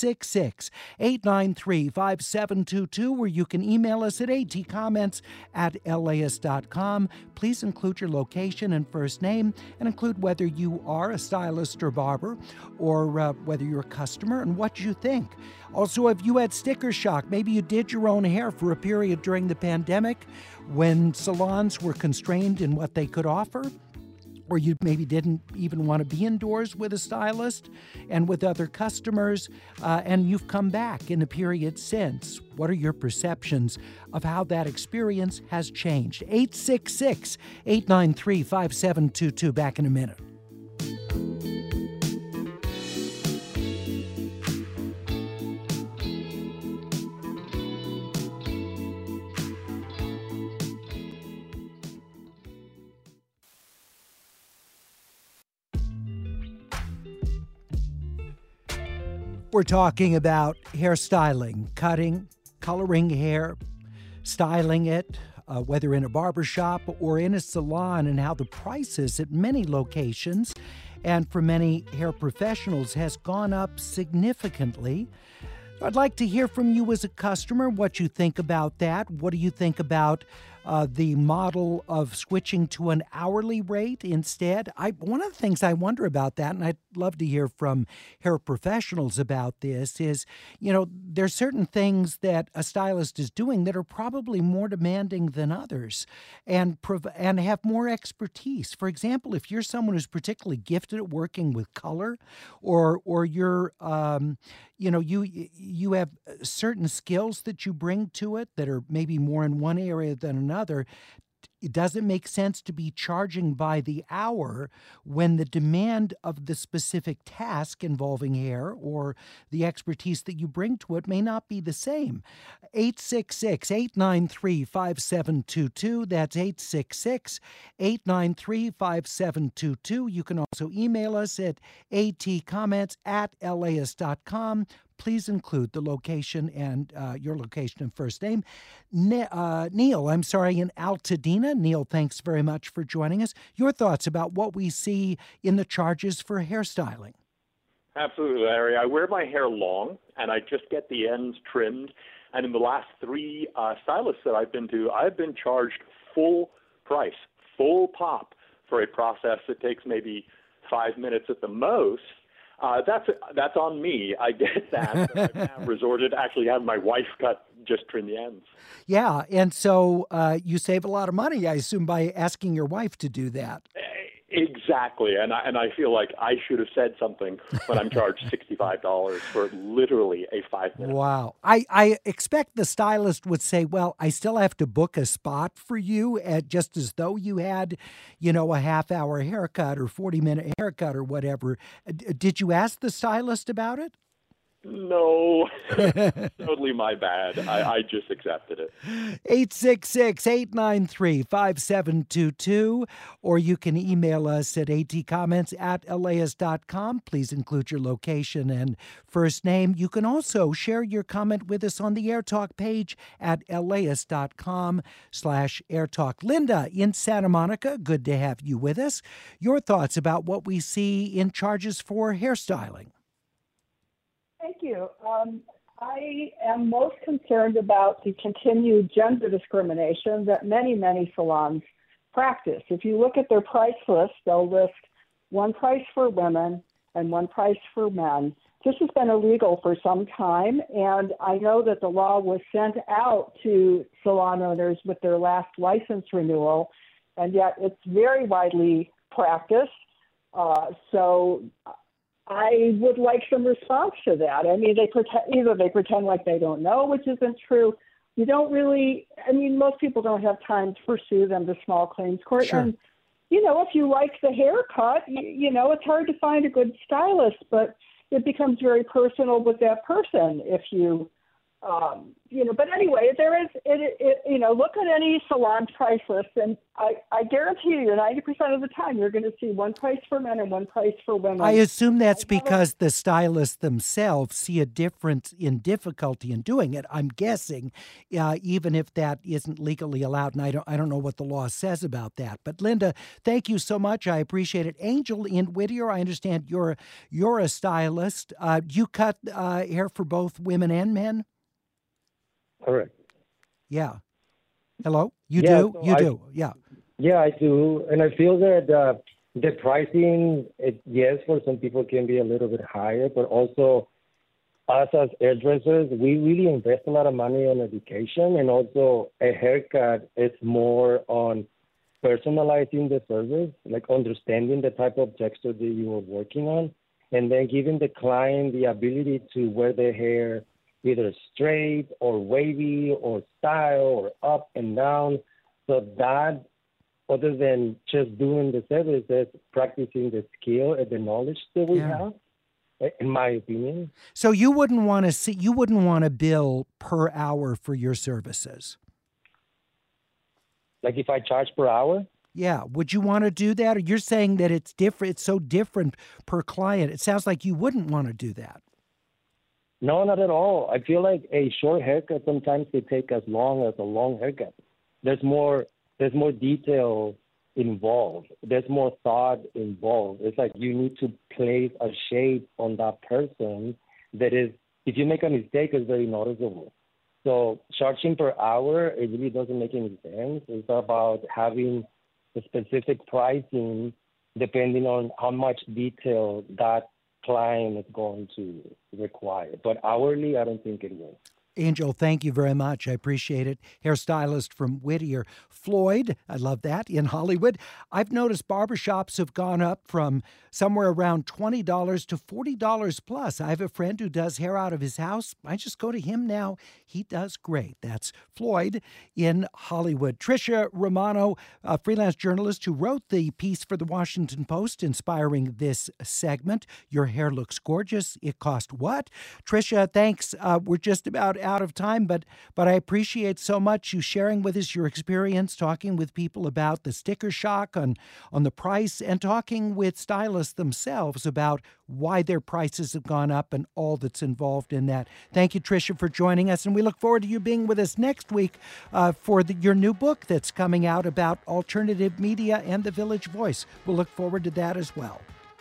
866-893-5722, where you can email us at atcomments@laist.com. Please include your location and first name, and include whether you are a stylist or barber, or whether you're a customer and what you think. Also, if you had sticker shock, maybe you did your own hair for a period during the pandemic when salons were constrained in what they could offer, or you maybe didn't even want to be indoors with a stylist and with other customers, and you've come back in a period since. What are your perceptions of how that experience has changed? 866-893-5722. Back in a minute. We're talking about hairstyling, cutting, coloring hair, styling it, whether in a barbershop or in a salon, and how the prices at many locations and for many hair professionals has gone up significantly. I'd like to hear from you as a customer, what you think about that. What do you think about the model of switching to an hourly rate instead? One of the things I wonder about that, and I'd love to hear from hair professionals about this, is, there's certain things that a stylist is doing that are probably more demanding than others and have more expertise. For example, if you're someone who's particularly gifted at working with color, or you're, you have certain skills that you bring to it that are maybe more in one area than another, it doesn't make sense to be charging by the hour when the demand of the specific task involving hair or the expertise that you bring to it may not be the same. 866-893-5722. That's 866-893-5722. You can also email us at atcomments@laist.com. Please include the location and your location and first name. Neil, in Altadena. Neil, thanks very much for joining us. Your thoughts about what we see in the charges for hairstyling? Absolutely, Larry. I wear my hair long, and I just get the ends trimmed. And in the last 3 stylists that I've been to, I've been charged full price, full pop for a process that takes maybe 5 minutes at the most. That's on me. I get that. But I've now resorted to actually having my wife trim the ends. Yeah, and so you save a lot of money, I assume, by asking your wife to do that. Exactly, and I feel like I should have said something when I'm charged $65 for literally a 5-minute. Wow. I expect the stylist would say, well, I still have to book a spot for you, just as though you had, a half-hour haircut or 40-minute haircut or whatever. Did you ask the stylist about it? No, totally my bad. I just accepted it. 866-893-5722, or you can email us at atcomments@laist.com. Please include your location and first name. You can also share your comment with us on the AirTalk page at laist.com/AirTalk. Linda in Santa Monica, good to have you with us. Your thoughts about what we see in charges for hairstyling? Thank you. I am most concerned about the continued gender discrimination that many salons practice. If you look at their price list, they'll list one price for women and one price for men. This has been illegal for some time, and I know that the law was sent out to salon owners with their last license renewal, and yet it's very widely practiced. So I would like some response to that. I mean, they pretend like they don't know, which isn't true. You don't really, most people don't have time to pursue them to small claims court. Sure. And if you like the haircut, it's hard to find a good stylist, but it becomes very personal with that person if you, but anyway, there is, look at any salon price list, and I guarantee you 90% of the time you're going to see one price for men and one price for women. I assume that's because the stylists themselves see a difference in difficulty in doing it. I'm guessing, even if that isn't legally allowed, and I don't know what the law says about that. But Linda, thank you so much. I appreciate it. Angel in Whittier, I understand you're a stylist. You cut hair for both women and men? Correct. Yeah. Hello? You do? Yeah. Yeah, I do. And I feel that the pricing, yes, for some people can be a little bit higher, but also us as hairdressers, we really invest a lot of money on education, and also a haircut is more on personalizing the service, like understanding the type of texture that you are working on, and then giving the client the ability to wear their hair either straight or wavy or style or up and down. So that, other than just doing the service, is practicing the skill and the knowledge that we have, in my opinion. So you wouldn't want to bill per hour for your services? Like if I charge per hour? Yeah. Would you want to do that? Or you're saying that it's different, it's so different per client. It sounds like you wouldn't want to do that. No, not at all. I feel like a short haircut sometimes can take as long as a long haircut. There's more detail involved. There's more thought involved. It's like you need to place a shape on that person that is, if you make a mistake, it's very noticeable. So charging per hour, it really doesn't make any sense. It's about having a specific pricing depending on how much detail that client is going to require. But hourly, I don't think it will. Angel, thank you very much. I appreciate it. Hairstylist from Whittier. Floyd, I love that, in Hollywood. I've noticed barbershops have gone up from somewhere around $20 to $40 plus. I have a friend who does hair out of his house. I just go to him now. He does great. That's Floyd in Hollywood. Tricia Romano, a freelance journalist who wrote the piece for the Washington Post inspiring this segment. Your hair looks gorgeous. It cost what? Tricia, thanks. We're just about out of time, but I appreciate so much you sharing with us your experience, talking with people about the sticker shock on the price, and talking with stylists themselves about why their prices have gone up and all that's involved in that. Thank you, Tricia, for joining us, and we look forward to you being with us next week for your new book that's coming out about alternative media and the Village Voice. We'll look forward to that as well.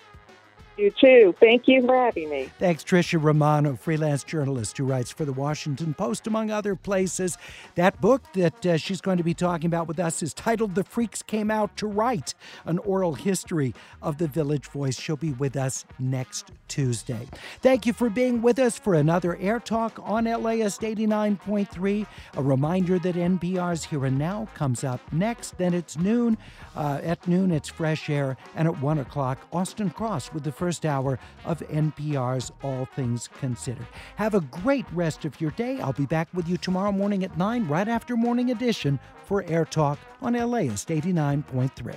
You too. Thank you for having me. Thanks, Tricia Romano, freelance journalist who writes for the Washington Post, among other places. That book that she's going to be talking about with us is titled The Freaks Came Out to Write, an oral history of the Village Voice. She'll be with us next Tuesday. Thank you for being with us for another Air Talk on LAist 89.3. A reminder that NPR's Here and Now comes up next. Then it's noon. At noon, it's Fresh Air. And at 1 o'clock, Austin Cross with the first hour of NPR's All Things Considered. Have a great rest of your day. I'll be back with you tomorrow morning at 9, right after Morning Edition, for Air Talk on LAist 89.3.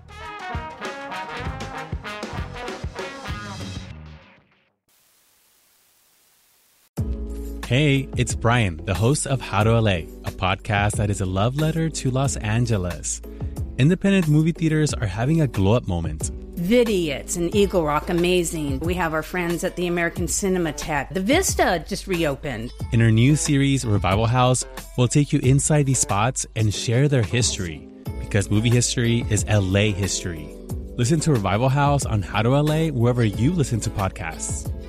Hey, it's Brian, the host of How to LA, a podcast that is a love letter to Los Angeles. Independent movie theaters are having a glow-up moment. Vidiots and Eagle Rock, amazing. We have our friends at the American Cinematheque. The Vista just reopened. In our new series, Revival House, we'll take you inside these spots and share their history. Because movie history is LA history. Listen to Revival House on How to LA wherever you listen to podcasts.